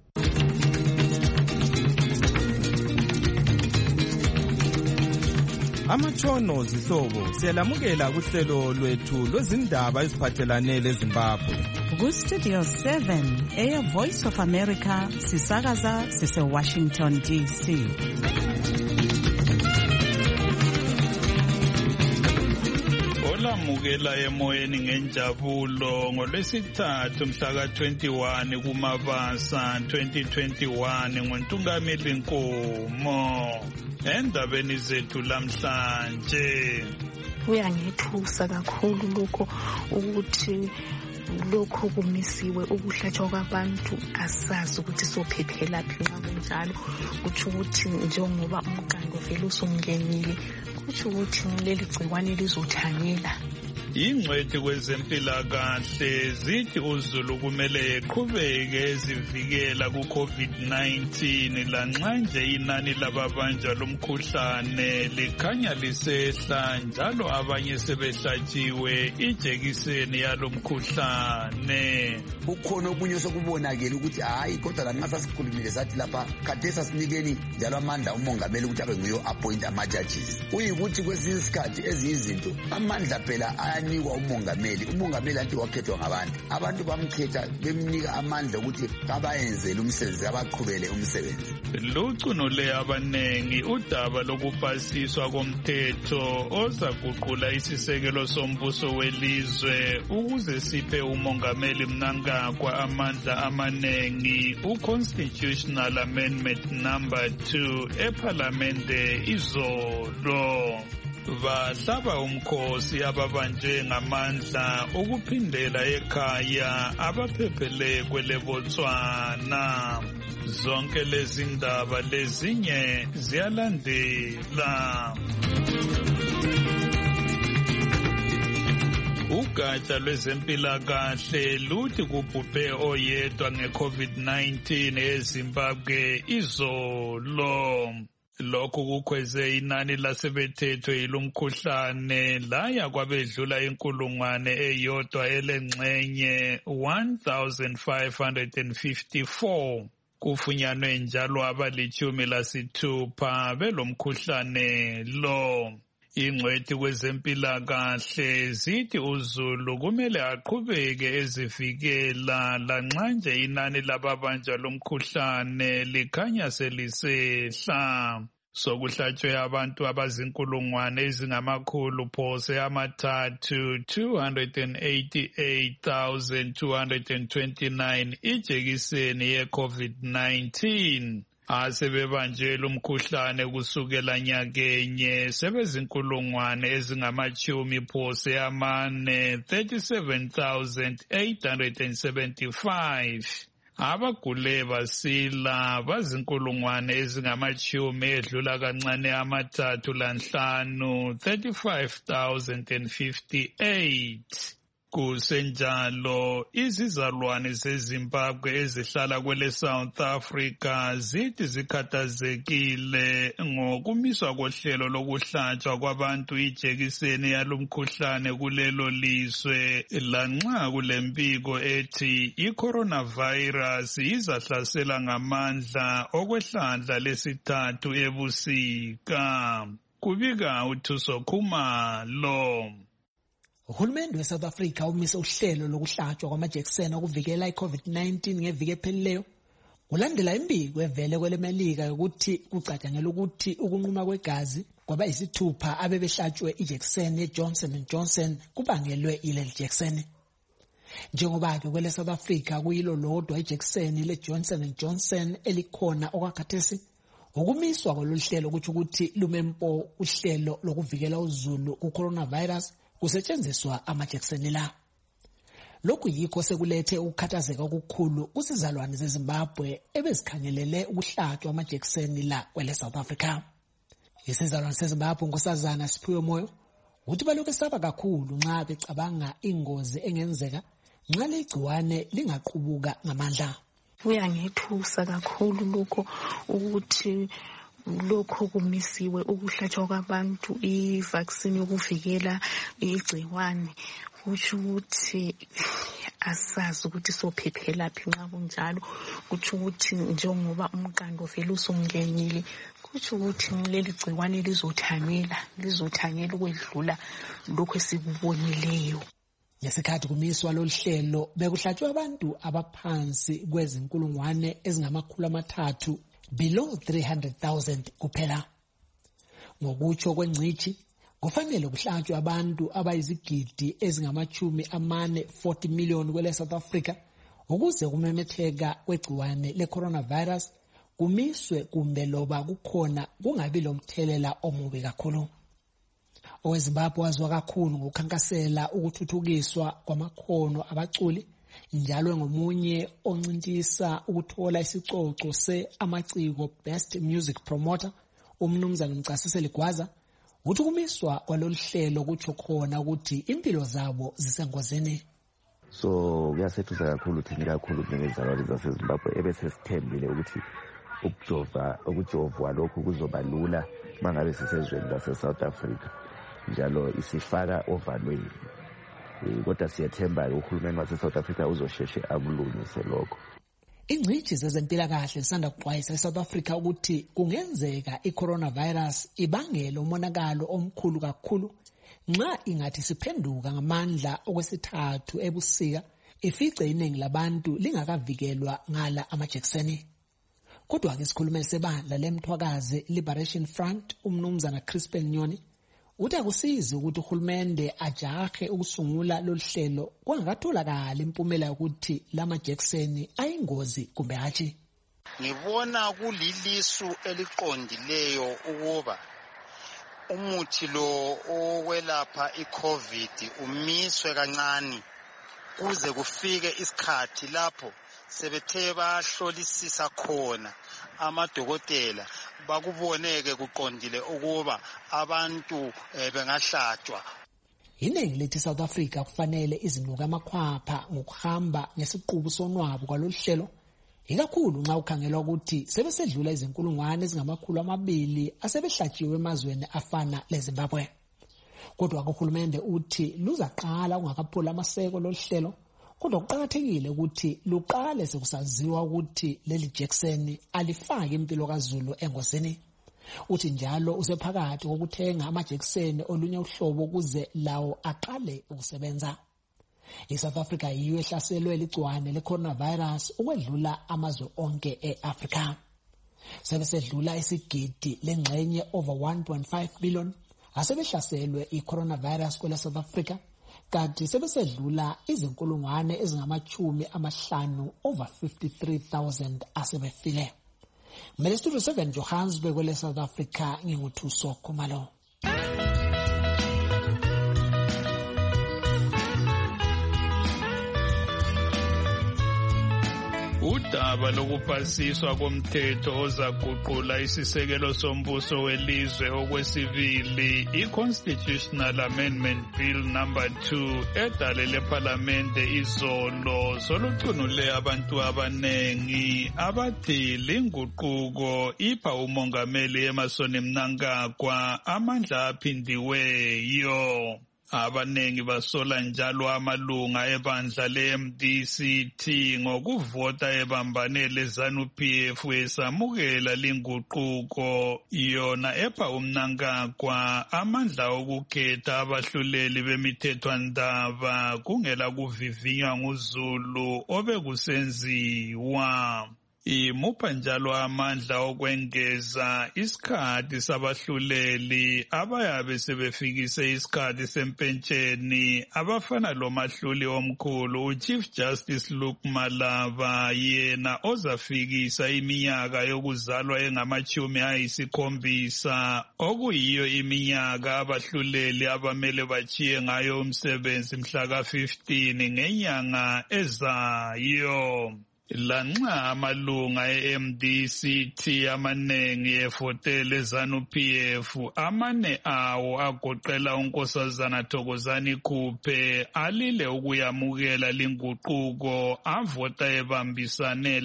Amatshono zihlobo siyalamukela kuhlelo lwethu lwezindaba eziphathelane leZimbabwe. Ku-Studio 7 Air Voice of America sisakaza sise-Washington DC. Olamukela emoyeni ngenjabulo ngolwesithathu mhla ka-21 kuMabasa 2021 ngoNtungameli Nkomo. Endabeni zethu lamhlanje kuyangethusa kakhulu lokho ukuthi lokho kumisiwe ukuhlatshwa kwabantu asazi ukuthi sophephelaphi nxa kunjalo kuthi ukuthi njengoba umqando vele usungenile kuthi ukuthi leli gciwane lizothanyela. ingcwethi kwezempilakahle zithi uZulu kumele eqhubeke ezivikela ku-COVID-19 lanxa nje inani lababanjwa lomkhuhlane likhanya lisehla njalo abanye sebehlatshiwe ijekiseni yalomkhuhlane. Kukhona okunye sokubonakele ukuthi hayi kodwa lanxa sasikhulumile sathi lapha khathesi asinikeni njalo amandla umongameli ukuthi abe nguye appoint ama-judges. Kuyikuthi kwesinye isikhathi ezinye izinto amandla phela ayanikwa umongameli anti wakhethwa abantu bamkhetha bemnika amandla ukuthi abayenzele umsebenzi abaqhubele umsebenzi. Lucunule abanengi udaba lokupasiswa komthetho ozaguqula isisekelo sombuso welizwe ukuze siphe umongameli Mnangagwa amandla amanengi u-Constitutional Amendment number 2 eParlamente izolo. Bahlaba umkhosi ababanjwe ngamandla ukuphindela ekhaya abaphephele kweleBotswana. Zonke lezi ndaba lezinye ziyalandela. Ugatsha lwezempilakahle luthi kubhubhe oyedwa nge-COVID-19 eZimbabwe izolo. Lokhu kukhweze inani lasebethethwe yilomkhuhlane laya kwabedlula inkulungwane eyodwa elengxenye 1554. Kufunyanwe njalo abali-16 belomkhuhlane lo. Ingcwethi kwezempilakahle zithi uZulu kumele aqhubeke ezivikela lanxa nje inani lababanjwa lomkhuhlane likhanya selisehla. Sokuhlatshwe abantu abazinkulungwane ezingamakhulu phose amathathu 288,229 ijekiseni ye-COVID-19. Asebebanjwe umkhuhlane kusukela nyakenye sebezinkulungwane ezingamachumi phose amane 37,875. Abagule basila bazinkulungwane ezingamachumi edlula kancane amathathu lanhlanu 35,058. Kusenjalo izizalwane zeZimbabwe ezihlala kwele South Africa zithi zikhathazekile ngokumiswa kohlelo lokuhlatshwa kwabantu ijekiseni yalomkhuhlane kulelo lizwe lanxa kulembiko ethi i-coronavirus izahlasela ngamandla okwehlandla lesithathu ebusika. Kubika uThuso Khumalo. Uhulumende weSouth Africa umise uhlelo lokuhlatshwa kwamajekiseni okuvikela iCovid-19 ngeviki ephelileyo. Ulandela imbiko evele kweleMelika yokuthi kucatshangela ukuthi ukunquma kwegazi kwabayisithupha abebehlatshwe ijekiseni yeJohnson & Johnson kubangelwe ileli jekiseni. Njengoba-ke kwele South Africa kuyilo lodwa ijekiseni leJohnson & Johnson elikhona okwakhathesi, ukumiswa kwalolu hlelo kuthi ukuthi lumempo uhlelo lokuvikela uZulu ku-coronavirus kusetshenziswa amajekiseni la. Lokhu yikho sekulethe ukukhathazeka okukhulu kusizalwane zeZimbabwe ebezikhangelele ukuhlatshwa amajekiseni la kwele South Africa. Isizalwane seZimbabwe Nkosazana Siphiwe Moyo uthi balokhu esaba kakhulu nxa becabanga ingozi engenzeka nxa legciwane lingaqubuka ngamandla. Kuyangethusa kakhulu lokho ukuthi lokho kumisiwe ukuhlatshwa kwabantu i-vaccine yokuvikela igciwane kusho ukuthi asazi ukuthi sophephela phi nxa kunjalo. Kusho ukuthi njengoba umqando vele usongenile, kusho ukuthi leli gciwane lizothanyela ukwedlula lokho esikubonileyo. Ngesikhathi kumiswa lolu hlelo bekuhlatshwe abantu abaphansi kwezinkulungwane ezingama-300 below 300,000 kuphela. Ngokutsho kwengcithi kufanele kuhlatshwe abantu abayizigidi ezingama-40 million kwele South Africa ukuze kumemetheka kwegciwane le-coronavirus kumiswe kumbe loba kukhona kungabi lomthelela omubi kakhulu. OweZimbabwe waziwa kakhulu ngokukhankasela ukuthuthukiswa kwamakhono abaculi, njalo ngomunye oncintisa ukuthola isicoco se-amaciko Best Music Promoter, umnumzana Mcasiseli Gwaza, uthi kumiswa kwalolu hlelo kutsho khona ukuthi impilo zabo zisengozini. So kuyasethusa kakhulu thina kakhulu njengezalwane zaseZimbabwe ebesesithembile ukuthi ukujovwa lokhu kuzoba lula mangabe sisezweni lase-South Africa, njalo isifaka ovalweni. Kodwa siyethemba uhulumeni wase-South Africa uzosheshe akulungise lokho. Ingcitshi zezempilakahle zisanda kuxwayisa eSouth Africa ukuthi kungenzeka i-coronavirus ibangele umonakalo omkhulu kakhulu nxa ingathi siphenduka ngamandla okwesithathu ebusika ifice iningi labantu lingakavikelwa ngala amajekiseni. Kodwa-ke isikhulumeli sebandla lemthwakazi Liberation Front umnumzana Crispin Nyoni uthi akusizi ukuthi uhulumende ajahe ukusungula lolu hlelo kwangakatholakali impumela yokuthi lamajekiseni ayingozi kumbe hatshi. Ngibona kulilisu eliqondileyo ukuba umuthi lo okwelapha iCovid umiswe kancane kuze kufike isikhathi lapho sebethe bahlolisisa khona amadokotela bakuboneke kuqondile ukuba abantu bengahlatshwa. Iningi lethi South Africa kufanele izinuka amakhwapha ngokuhamba ngesiqubu sonwabo kwalolu hlelo, ikakhulu nxa ukhangelwa ukuthi sebesedlula izinkulungwane ezingama-200 asebehlatshiwe emazweni afana leZimbabwe. Kodwa uhulumende uthi luzaqala ungakaphula amaseko lolu hlelo, kodwa kuqakathekile ukuthi luqale sekusaziwa ukuthi leli jekiseni alifaki impilo kaZulu engozini. Uthi njalo usephakathi kokuthenga amajekiseni olunye uhlobo ukuze lawo aqale ukusebenza. ISouth Africa yiyo ehlaselwe ligciwane le-coronavirus ukwedlula amazwe onke e-Afrika. Sebesedlula isigidi lengxenye over 1.5 billion asebehlaselwe i-coronavirus kwele South Africa, kanti sebesedlula izinkulungwane ezingama-50 over 53,000 asebefile. Kumele Studio 7 Johannesburg kwele South Africa, nginguthuso Khumalo. Udaba lokupasiswa komthetho ozaguqula isisekelo sombuso welizwe okwesibili, i-Constitutional Amendment Bill number 2 edalele eParlamente izolo solucunule abantu abanengi abathi linguquko ipha umongameli Emmerson Mnangagwa amandla aphindiweyo. Abanengi basola njalo amalunga ebandla le-MDCT ngokuvota ebambane leZANU-PF esamukela linguquko yona epha uMnangagwa amandla okukhetha abahluleli bemithethwandaba kungela kuvivinywa nguZulu obekusenziwa. Imupha njalo amandla okwengeza isikhathi sabahluleli abayabe sebefikise isikhathi sempentsheni abafana lomahluli omkhulu uChief Justice Luke Malava, yena ozafikisa iminyaka yokuzalwa engama-70 okuyiyo iminyaka abahluleli abamele bachiye ngayo umsebenzi mhla ka-15 ngenyanga ezayo. Lanxa amalunga e-MDCT amanengi efotele eZANU-PF, amane awo agoqela unkosazana Thokozani Khuphe alile ukuyamukela linguquko avota ebambisane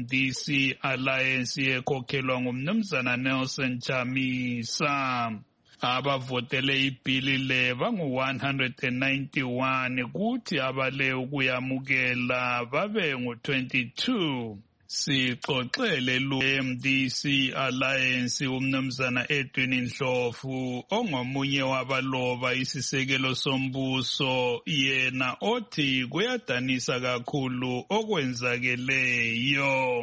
lawe-MDC Alliance ekhokhelwa ngumnumzana Nelson Chamisa. abavotele ibhili le bangu-191 kuthi abale ukuyamukela babe ngu-22. Sixoxele lu-MDC Alliance umnumzana Edwin Ndlovu ongomunye wabaloba isisekelo sombuso, yena othi kuyadanisa kakhulu okwenzakeleyo.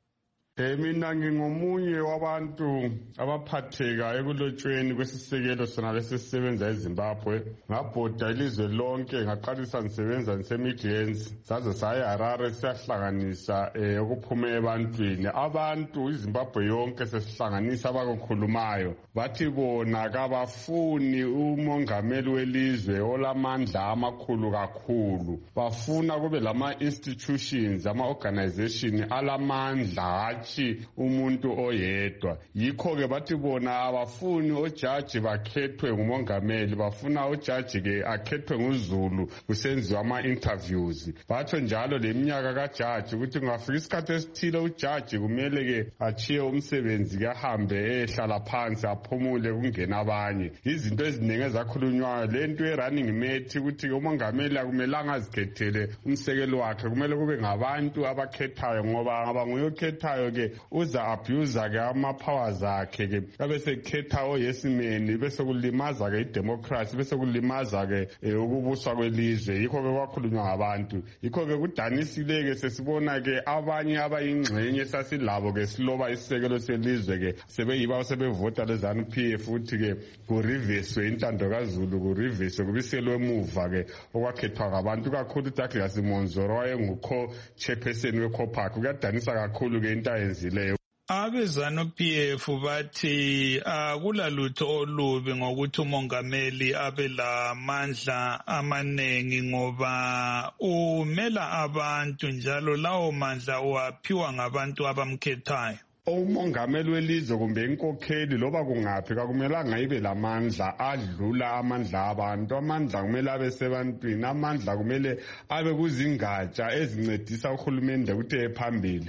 Mina ngingomunye wabantu abaphatheka ekulotshweni kwesisekelo sona lesisebenza eZimbabwe. Ngabhoda ilizwe lonke, ngaqalisa ngisebenza ngiseMidlands saze saya eHarare siyahlanganisa okuphume ebantwini. Abantu iZimbabwe yonke sesihlanganisa abakukhulumayo. Bathi bona kabafuni umongameli welizwe olamandla amakhulu kakhulu. Bafuna kube lama institutions, ama organization alamandla umuntu oyedwa. Yikho ke bathi bona abafuni ojaji bakhethwe ngumongameli, bafuna ojaji ke akhethwe nguZulu kusenziwa ama-interviews. Batsho njalo leminyaka kajaji ukuthi kungafika isikhathi esithile ujaji kumele ke achiye umsebenzi ke ahambe ehlala phansi aphumule kungena abanye. Izinto eziningi ezakhulunywayo lento ye-running mate ukuthi umongameli akumelanga azikhethele umsekelo wakhe, kumele kube ngabantu abakhethayo ngoba abanguye okhethayo ke uza abuse ke ama-powers akhe ke bese khetha oyesimeni bese kulimaza ke idemocracy bese kulimaza ke ukubuswa kwelizwe. Yikho ke kwakhulunywa ngabantu, yikho ke kudanisile ke sesibona ke abanye abayingxenye sasilabo ke siloba isisekelo selizwe ke sebeyiba sebevota leZANU-PF futhi ke kuriveswe intando kaZulu, kuriveswe kubiselwe emuva ke okwakhethwa ngabantu kakhulu. uDouglas Monzoro wayengukho chairperson weCOPAC. Kuyadanisa kakhulu ke into ayenzileyo. AbeZANU-PF bathi akulalutho olubi ngokuthi umongameli abe lamandla amaningi ngoba umela abantu njalo lawo mandla uwaphiwa ngabantu abamkhethayo. Umongameli welizwe kumbe inkokheli loba kungaphi kakumelanga ibe lamandla adlula amandla abantu. Amandla kumele abe sebantwini, amandla kumele abe kuzingatsha ezincedisa uhulumende ukuthi ephambili.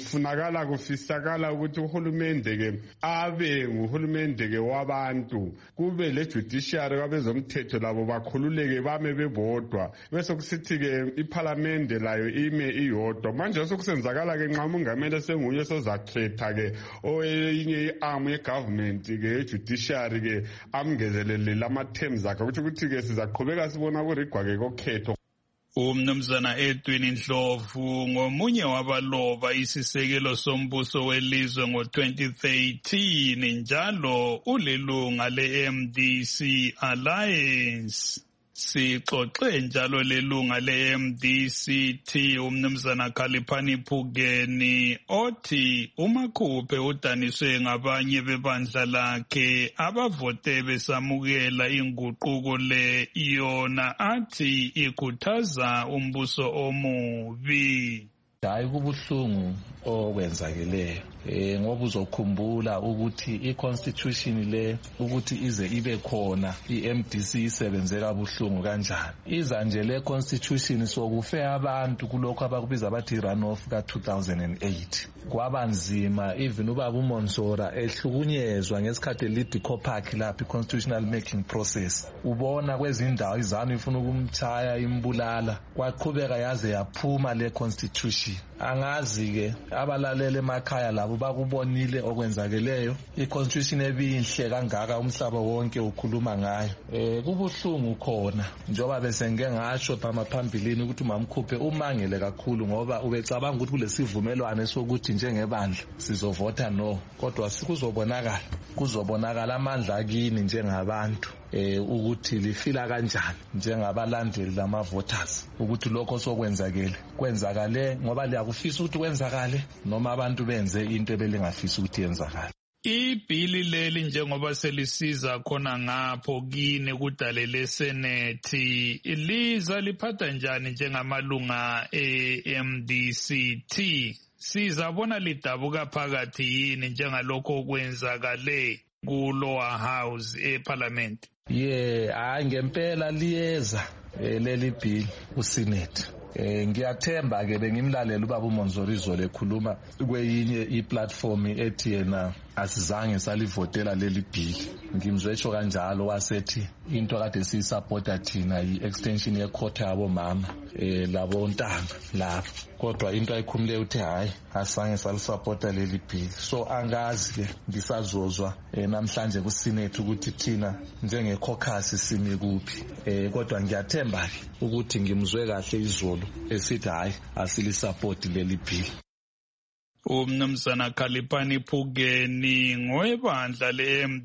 Kufisakala ukuthi uhulumende ke abe nguhulumende ke wabantu, kube le judiciary kwabezomthetho labo bakhululeke bame bebodwa, bese kusithi ke iparlamente layo ime iyodwa. Manje sokusenzakala ke nxa umongameli senguye sozakhetha ke oyinye iarm yegovernment ke judiciary ke amngezelele ama-terms akhe ukuthi ke sizaqhubeka sibona kurigwa ke kokhetho. Umnumzana Edwin Ndlovu ngomunye wabaloba isisekelo sombuso welizwe ngo-2013 njalo ulilunga le-MDC Alliance. Sixoxe njalo lelunga le-MDC umnumzana Khaliphani Phukeni othi uMakhuphe udaniswe ngabanye bebandla lakhe abavote besamukela inguquko le yona athi ikhuthaza umbuso omubi. Hayi kubuhlungu okwenzakeleyo ngoba uzokhumbula ukuthi i-constitution le ukuthi ize ibe khona i-MDC isebenze kabuhlungu kanjani. Iza nje le constitution sokufe abantu kulokho abakubiza bathi runoff ka-2008 kwabanzima. Even ubaba uMonsora ehlukunyezwa ngesikhathi lead COPAC lapha i-constitutional making process, ubona kwezindawo iZANU ifuna ukumchaya imbulala, kwaqhubeka yaze yaphuma le constitution. Angazi ke abalalele emakhaya labo bakubonile okwenzakeleyo. I-constitution ebinhle kangaka umhlaba wonke ukhuluma ngayo. Kubuhlungu khona njoba bese ngeke ngasho phambilini ukuthi uMakhuphe umangele kakhulu ngoba ubecabanga ukuthi kulesivumelwano sokuthi njengebandla sizovota no, kodwa kuzobonakala amandla akini njengabantu ukuthi lifila kanjani njengabalandeli lama-voters ukuthi lokho kwenzakale ngoba liyakufisa ukuthi kwenzakale noma abantu benze into ebelingafisa ukuthi yenzakale. Ibhili leli njengoba selisiza khona ngapho kini kudale lesenethi liza liphatha njani njengamalunga e-MDC? Sizabona lidabuka phakathi yini njengalokho okwenzakale ku-lower house eParliament? Ngempela liyeza leli bill uSenate Ngiyathemba ke bengimlalela ubaba uMonzorizolo ekhuluma kweyinye iplatform ethi yena asizange salivotela leli bill. Ngimzwetsho kanjalo wasethi into kade siyisupporta thina yi-extension yekhotha yabomama labo ntanga lapho, kodwa into ayikhumule uthi hayi asange salisupporta leli bill. So angazi ke ngisazozwa namhlanje kuSenate ukuthi thina njenge-caucus simi kuphi, kodwa ngiyathemba ke ukuthi ngimzwe kahle izolo esithi hayi asilisupport leli bill. Umnumzana Khalipani Phukeni ngowebandla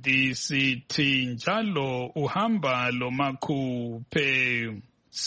le-MDC njalo uhamba lo Makhuphe.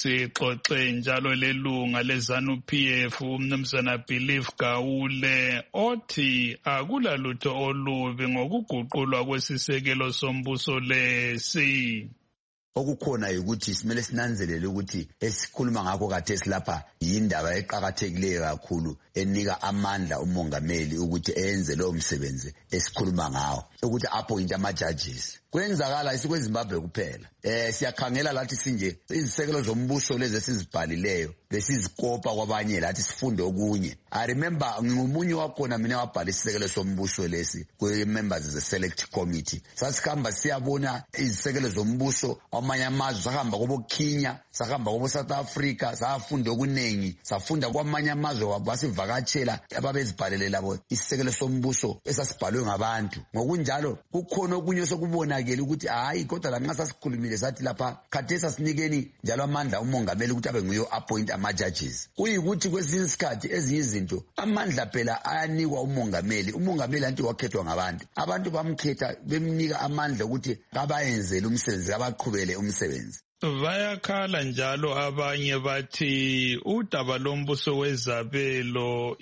Sixoxe njalo lelunga leZANU-PF umnumzana Believe Gawule othi akulalutho olubi ngokuguqulwa kwesisekelo sombuso lesi. Okukhona ukuthi simele sinanzelele ukuthi esikhuluma ngakho kade silapha yindaba eqhakathekileyo kakhulu enika amandla umongameli ukuthi enze lo msebenzi esikhuluma ngawo, ukuthi appoint ama-judges. Kwenzakala isikweZimbabwe kuphela. Siyakhangela lathi sinje izisekelo zombuso lezi esizibhalileyo besizikopa kwabanye lathi sifunde okunye. I remember ngomunye wakhona mina wabhala isisekelo sombuso lesi kwe-members ze-select committee. Sasikhamba siyabona izisekelo zombuso amanye amazwe, sahamba kobo Kenya, sahamba kobo South Africa, safunda okunengi, safunda kwamanye amazwe basivakatshela ababezibhalele labo isisekelo sombuso esasibhalwe ngabantu. Ngokunjalo kukhona okunye sokubonakela ukuthi hayi kodwa lanxa sasikhulumile sathi lapha khathesi sinikeni njalo amandla umongameli ukuthi abe nguye appoint ama-judges. Kuyikuthi kwesinye isikhathi ezinye izinto amandla phela ayanikwa umongameli. Umongameli anti wakhethwa ngabantu, abantu bamkhetha bemnika amandla ukuthi kabayenzele umsebenzi, abaqhubele umsebenzi. Bayakhala njalo abanye bathi udaba lombuso wezabelo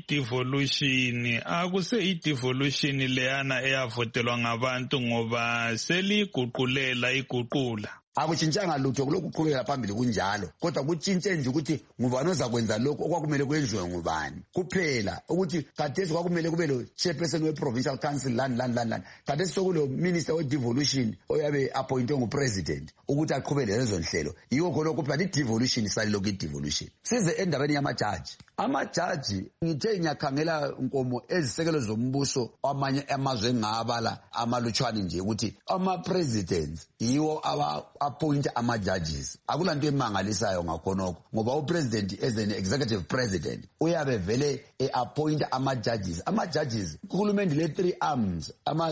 i-devolution akuse i-devolution leyana eyavotelwa ngabantu ngoba seliguqulela iguqula. Akutshintshanga lutho kulokhu kuqhubeka phambili kunjalo, kodwa kutshintshe nje ukuthi ngubani ozakwenza lokho okwakumele kwenziwe ngubani kuphela, ukuthi khathesi kwakumele kube lo chairperson we-provincial council land. Khathesi sokulo minister we-devolution oyabe appointwe ngupresident ukuthi aqhubele lezo nhlelo. Yiwo khona kuphela i-devolution isalilokhu i-devolution. Size endabeni yamajaji. Amajaji ngithe ngiyakhangela nkomo ezisekelo zombuso amanye amazwe ngabala amalutshwane nje ukuthi ama-presidents yiwo appoint ama-judges. Akulanto emangalisayo ngakhonokho ngoba upresident as an executive president uyabe vele appoint ama-judges. Ama-judges kuhulumende le-three arms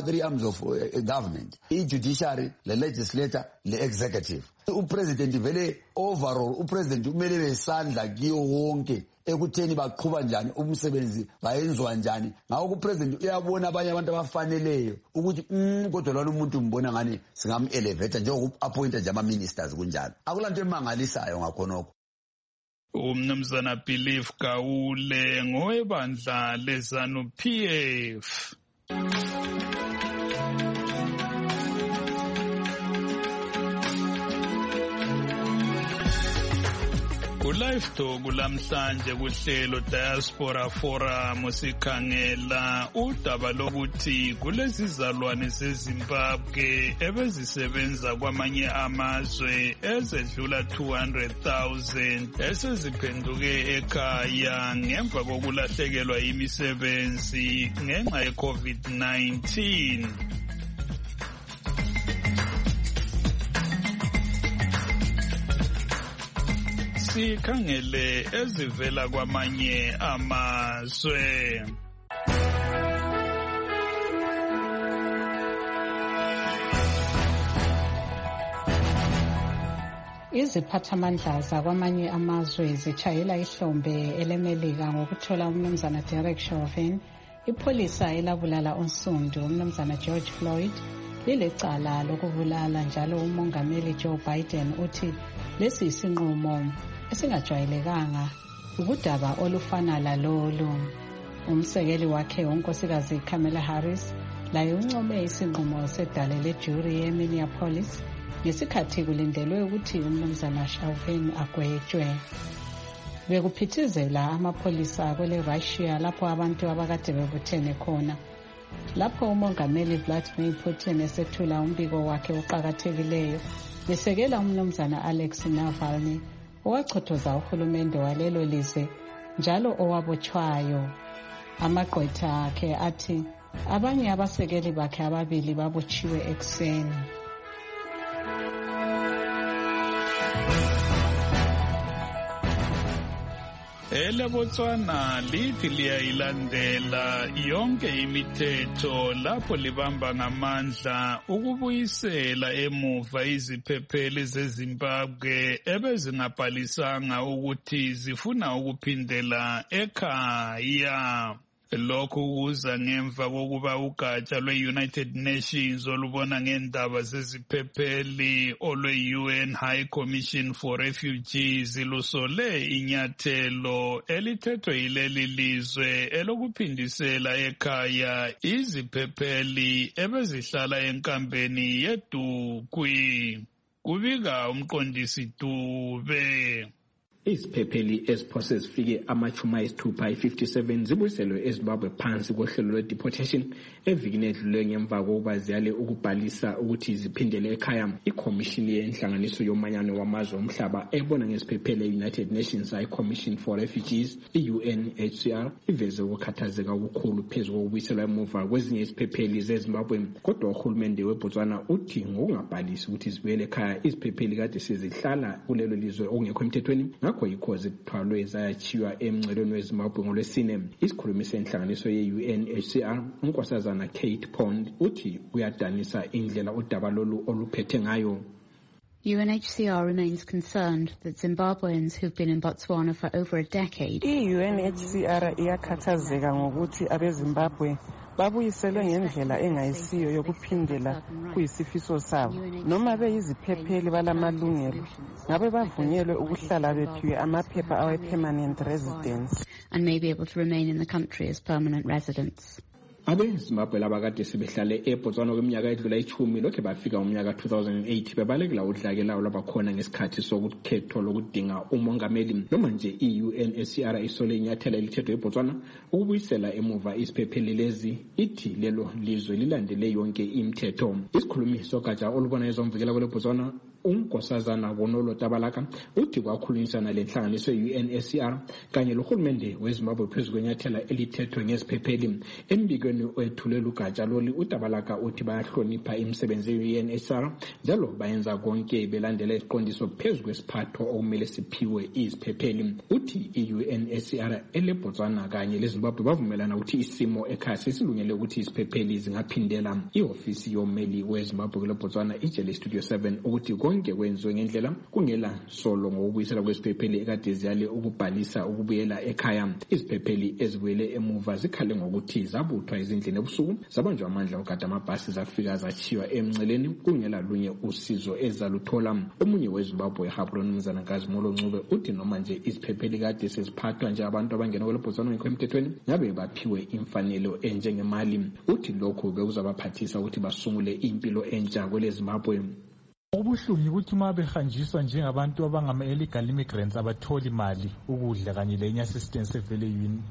of government, i-judiciary, le-legislature, le-executive. Upresident vele overall upresident umele besandla kiyo wonke ekutheni baqhuba njani umsebenzi, bayenziwa njani. Ngakho upresident uyabona abanye abantu abafaneleyo ukuthi kodwa lwana umuntu mbona ngani singam-elevate njengoku-appointa nje ama-ministers kunjalo. Akulanto emangalisayo ngakhonokho. Umnumzana Believe Gawule ngowebandla leZANU-PF. Live Talk lamhlanje kuhlelo Diaspora Forum sikhangela udaba lokuthi kulezizalwane zeZimbabwe ebezisebenza kwamanye amazwe ezedlula 200,000 eseziphenduke ekhaya ngemva kokulahlekelwa imisebenzi ngenxa ye-COVID-19. Sikhangele ezivela kwamanye amazwe. Iziphathamandla zakwamanye amazwe zitshayela ihlombe elemelika ngokuthola umnumzana Derek Chauvin, ipholisa elabulala unsundu umnumzana George Floyd, lilecala lokubulala. Njalo umongameli Joe Biden uthi lesi isinqumo esingajwayelekanga ukudaba olufana lalolu. Umsekeli wakhe unkosikazi Kamala Harris laye uncome isinqumo sedale lejuri ye-Minneapolis ngesikhathi kulindelwe ukuthi umnumzana Chauvin agwetshwe. Bekuphithizela amapholisa kwele Russia lapho abantu abakade bebuthene khona. Lapho umongameli Vladimir Putin esethula umbiko wakhe oqhakathekileyo besekela umnumzana Alexei Navalny, owachothoza uhulumende walelo lizwe njalo owabotshwayo. Amagqwetha akhe athi abanye abasekeli bakhe ababili babotshiwe ekuseni. EleBotswana lithi liyayilandela yonke imithetho lapho libamba ngamandla ukubuyisela emuva iziphepheli zeZimbabwe ebezingabhalisanga ukuthi zifuna ukuphindela ekhaya. Lokhu kuza ngemva kokuba ugatsha lwe-United Nations olubona ngendaba zeziphepheli olwe-UN High Commission for Refugees lusole inyathelo elithethwe yileli lizwe elokuphindisela ekhaya iziphepheli ebezihlala enkambeni yeDukwi. Kubika umqondisi Dube. Iziphepheli eziphose zifike amachuma ayisithupha i-57 zibuyiselwe eZimbabwe phansi kohlelo lwe-deportation evikini edlulileyo ngemva kokuba ziyale ukubhalisa ukuthi ziphindele ekhaya. Ikhomishini yenhlanganiso yomanyano wamazwe omhlaba ebona ngeziphepheli e-United Nations High Commission for Refugees, i-UNHCR, iveze ukukhathazeka okukhulu phezu kokubuyiselwa emuva kwezinye iziphepheli zeZimbabwe. Kodwa uhulumende weBotswana uthi ngokungabhalisi ukuthi zibuyele ekhaya iziphepheli kade sezihlala kulelo lizwe okungekho emthethweni, ngakho yikho zithwalwe zayachiywa emngcelweni weZimbabwe ngolwesine. Isikhulumi senhlanganiso ye-UNHCR unkosazana Kate Pond uthi kuyadanisa indlela udaba lolu oluphethe ngayo. UNHCR remains concerned that Zimbabweans who've been in Botswana for over a decade. I-UNHCR iyakhathazeka ngokuthi abeZimbabwe babuyiselwe ngendlela engayisiyo yokuphindela kuyisifiso sabo. Noma beyiziphepheli balamalungelo, ngabe bavunyelwe ukuhlala bephiwe amaphepha awe-permanent residence. And may be able to remain in the country as permanent residents. AbeZimbabwe labakade sebehlale eBotswana kweminyaka edlula 10 lokho bafika umnyaka 2008 bebalekela udlakela lwabakhona ngesikhathi sokukhethwa lokudinga umongameli. Noma nje i-UNHCR isole inyathela elithethwe eBotswana ukubuyisela emuva isiphepheli lezi, ithi lelo lizwe lilandele yonke imithetho. Isikhulumi sogatsha olubona ezomvikela kweleBotswana unkosazana Bonolo Tabalaka uthi kwakhulunyisana lenhlanganiso ye-UNHCR kanye lohulumende weZimbabwe phezu kwenyathela elithethwe ngeziphepheli. Embikweni wethulela ugatsha loli uTabalaka uthi bayahlonipha imisebenzi ye-UNHCR njalo bayenza konke belandela isiqondiso phezu kwesiphatho okumele siphiwe iziphepheli. Uthi i-UNHCR eleBotswana kanye leZimbabwe bavumelana ukuthi isimo ekhaya sesilungele ukuthi iziphepheli zingaphindela. Ihofisi yommeli weZimbabwe kweleBotswana ijele Studio 7 ukuthi konke kwenziwe ngendlela kungela solo ngokubuyisela kweziphepheli ekade ziyale ukubhalisa ukubuyela ekhaya. Iziphepheli ezibuyele emuva zikhale ngokuthi zabuthwa ezindlini ebusuku, zabanjwa amandla okade amabhasi zafika zachiywa emngceleni kungela lunye usizo ezaluthola. Omunye weZimbabwe Habron Mzanakazi Molo Ncube uthi noma nje iziphepheli kade seziphathwa nje abantu abangena kweleBotswana ngekho emthethweni ngabe baphiwe imfanelo enjengemali. Uthi lokho bekuzabaphathisa ukuthi basungule impilo entsha kweleZimbabwe. Ubuhlungu ukuthi uma behanjiswa njengabantu abangama-illegal immigrants abatholi imali, ukudla kanye lenye assistance evele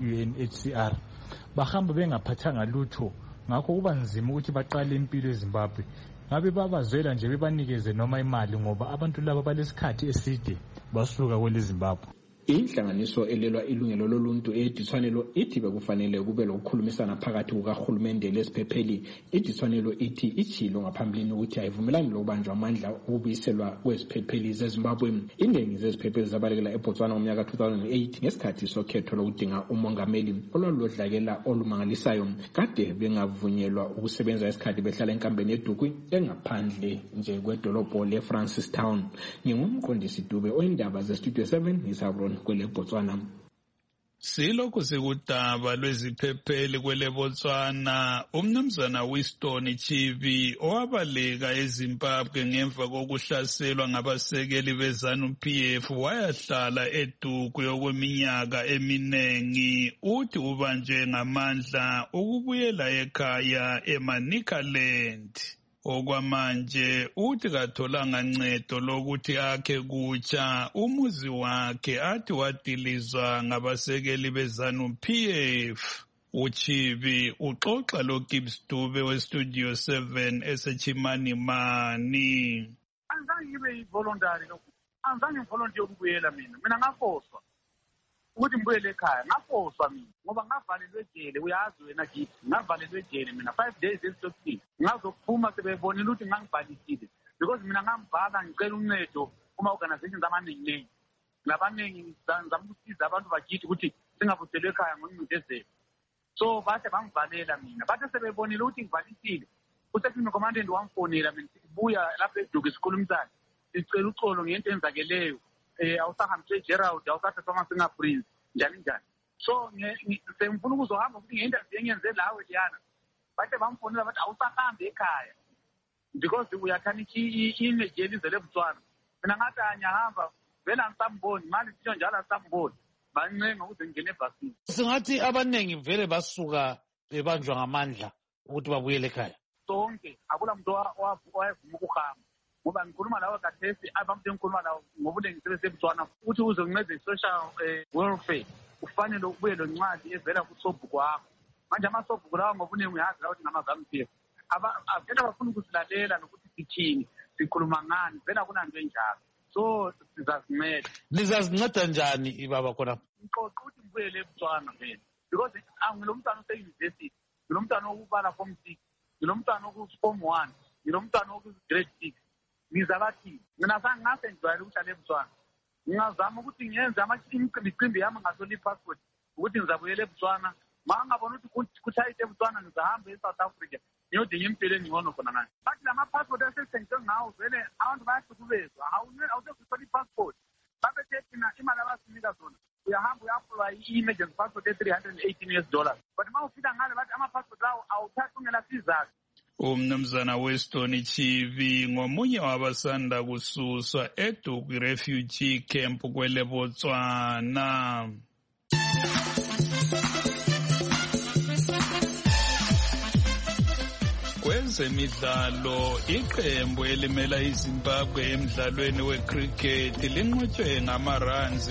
UNHCR bahamba bengaphathanga lutho, ngakho kuba nzima ukuthi baqale impilo eZimbabwe. Ngabe babazwela nje bebanikeze noma imali ngoba abantu laba balesikhathi eside basuka kweleZimbabwe. Inhlanganiso elelwa ilungelo loluntu edithwanelo ithi bekufanele kube lokukhulumisana phakathi kukahulumende lesiphepheli. Idithwanelo ithi ichilo ngaphambilini ukuthi ayivumelani lokubanjwa amandla ukubuyiselwa kweziphepheli zeZimbabwe. Iningi zeziphepheli zabalekela eBotswana ngomnyaka 2008 ngesikhathi sokhetho lokudinga umongameli olwaludlakela olumangalisayo. Kade bengavunyelwa ukusebenza isikhathi behlala enkambeni yeDukwi engaphandle nje kwedolobho leFrancistown. Ngingumqondisi Dube oyindaba zeStudio 7 ngisabro kwele Botswana. Silokhu sikudaba lweziphepheli kwele Botswana, umnumzana Winston Chibi owabaleka eZimbabwe ngemva kokuhlaselwa ngabasekeli beZANU-PF wayahlala eDukwi okweminyaka eminengi. Uthi ubanjwe ngamandla ukubuyela ekhaya eManicaland. Okwamanje uthi katholanga ncedo lokuthi akhe kutsha umuzi wakhe athi wadilizwa ngabasekeli beZANU-PF. Uchibi uxoxa loGibbs Dube weStudio 7 eseChimanimani. Angibe voluntary Angizange ngivolontiye ukubuyela mina ngafoswa ukuthi ngibuyele ekhaya, ngafoswa mina ngoba ngavalelwe ejele. Uyazi wena kithi ngavalelwe ejele mina 5 days esitokini, ngazokuphuma sebebonile ukuthi ngangibhalisile because mina ngambhala ngicela uncedo kuma-organizations amaningi nabaningi ngizama ukusiza abantu bakithi ukuthi singabuselwe ekhaya ngoncindezelo. So bathe bangivalela mina, bathe sebebonile ukuthi ngivalisile usekhuluma commandant wamfonela mina sibuya lapha eduke sikhulumisana sicela uxolo ngento enzakeleyo awusahambise Gerald awusathathwa amafingerprints njani. So ngifuna ukuzohamba ukuthi ngeinterview engenze lawe Diana, bathe bamfonela bathi awusahambe ekhaya because uyakhanika image yelizwe leBotswana. Mina ngathi anyahamba vela ngisamboni mali sisho njalo asamboni bancenga ukuthi ngene ebhasini. Singathi abaningi vele basuka bebanjwa ngamandla ukuthi babuyele ekhaya. Sonke akula muntu owayevuma ukuhamba ngoba ngikhuluma lawo kathesi abantu engikhuluma lawo ngobunengi sebeseBotswana ukuthi uze uncede social welfare ufanele ubuye lo ncwadi evela kusobhuku wakho. Manje amasobhuku lawo ngobunengi uyazi la ukuthi ngamazampiya avela bafuna ukusilalela nokuthi sithini sikhuluma ngani vela kunanto enjalo. So sizazinceda. Nizazinceda njani ibaba khona? Ngixoxa ukuthi ngibuyele eBotswana vele because angilomntwana ose-university, ngilomntwana okubala form 6, ngilomntwana oku-form 1, ngilomntwana oku-grade 6. Ngizabathi mina sangingase ngijwayele ukuhlala eBotswana, ngingazama ukuthi ngiyenze imicimbi yami ngasoli passport ukuthi ngizabuyela eBotswana. Ma ngabona ukuthi kuthayite eBotswana ngizahamba eSouth Africa ngiyodinga impilo engcono khona ngani. Bathi lama-passport asesengise ngawo vele abantu bayahlukumezwa, awusekuthola i-passport babethe imali abasinika zona uyahamba uya-apply i-emergency passport $318. But ma ufika ngale bathi ama-passport lawo awuthathi ungela sizathu. Umnumzana Weston Chivi ngomunye wabasanda kususwa eDuku refugee camp kwele Botswana. Kwezemidlalo, iqembu elimela iZimbabwe emdlalweni wecricket linqotshwe ngama-runs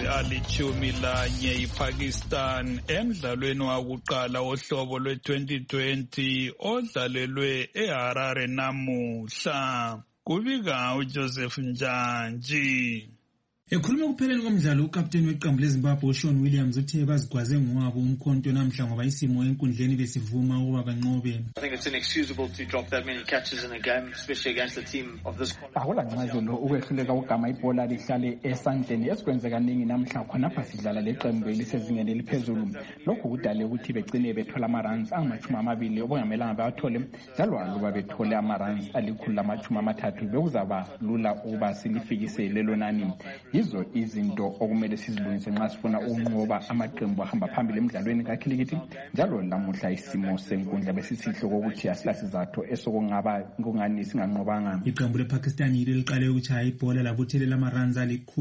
ali-11 yiPakistan emdlalweni wakuqala wohlobo lwe-2020 odlalelwe eHarare namuhla. Kubika uJoseph Njanji. Ekhuluma kupheleni komdlalo ukapteni weqembu leZimbabwe uShaun Williams uthe bazigwaze ngowabo umkhonto namhla ngoba isimo enkundleni besivuma ukuba banqobe. I think it's inexcusable to drop that many catches in a game, especially against a team of this quality. Akulancazelo ukwehluleka ugama ibhola lihlale esandleni esikwenze kaningi namhla khonapha sidlala leqembu elisezingeni eliphezulu. Lokhu kudale ukuthi begcine bethola ama-runs angama-20 okungamelanga bawathole njalo aluba bethole ama-runs ali-130 bekuzaba lula ukuba silifikise lelo nani. Yizo izinto okumele sizilungise nxa sifuna ukunqoba amaqembu ahamba phambili emidlalweni kakhilikithi njalo lamuhla isimo senkundla besisihle kokuthi asilasizathu esokungaba kungani singanqobanga. Iqembu lePakistan yilo liqale ukuchaya ibhola labuthelela ama-runs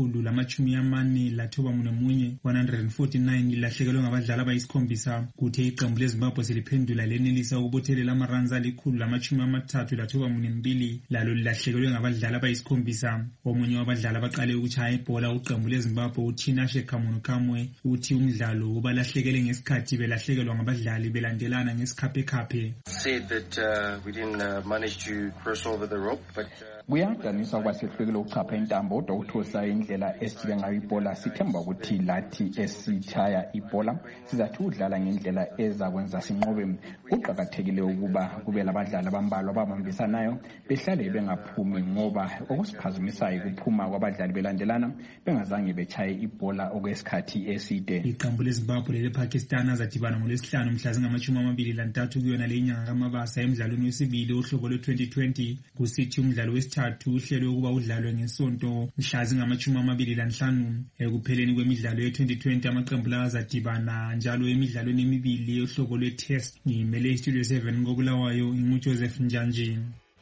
ali-140 lathoba munye 149 lilahlekelwe ngabadlali abayisikhombisa. Kuthe iqembu leZimbabwe seliphendula lenelisa ukubuthelela ama-runs ali-130 lathoba 2 lalo lilahlekelwe ngabadlali abayisikhombisa. Omunye wabadlali abaqale ukuchaya ibhola uqembu leZimbabwe uThinashe Khamukamwe uthi umdlalo ubalahlekele ngesikhathi belahlekelwa ngabadlali belandelana ngesikhaphekaphe. Said that we didn't manage to cross over the rope, but kuyadanisa ukuba sehlulekile ukuchapha intambo kodwa ukuthosa indlela esijike ngayo ibhola sithemba ukuthi lathi esithaya ibhola sizathi udlala ngendlela ezakwenza sinqobe. Kuqakathekile ukuba kube labadlali abambalwa ababambisanayo behlale bengaphumi ngoba okusiphazumisayo kuphuma kwabadlali belandelana bengazange bechaye ibhola okwesikhathi eside. Iqembu leZimbabwe lePakistan azadibana ngolwesihlanu mhla zingama-23 kuyona le nyanga kaMabasa emdlalweni wesibili ohlobo lwe-2020 kusithi umdlalo wesithathu uhlelwe ukuba udlalwe ngesonto mhla zingama-25. Ekupheleni kwemidlalo ye-2020 amaqembu lawa azadibana njalo emidlalweni emibili ohlobo lwe-test. Ngimele iStudio 7 ngokulawayo inguJoseph Njanji.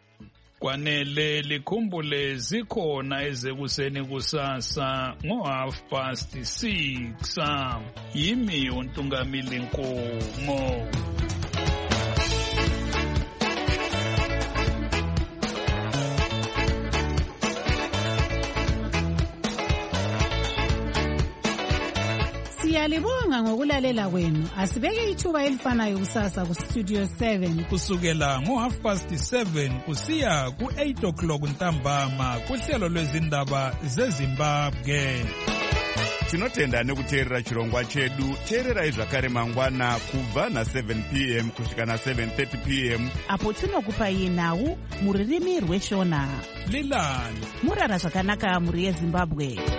Kwanele likhumbule zikhona ezekuseni kusasa ngo6:30. Yimi uNtungamili Nkomo. Siyalibonga ngokulalela kwenu. Asibeke ithuba elifanayo kusasa ku Studio 7 kusukela ngo7:30 kusiya ku8 ntambama kuhlelo lwezindaba zeZimbabwe. Tinotenda nekuteerera chirongwa chedu. Teererai zvakare mangwana kubva na7 p.m. kusvika na7:30 p.m. apo tinokupai nhau muririmi rweshona. Lilani murara zvakanaka muri yeZimbabwe.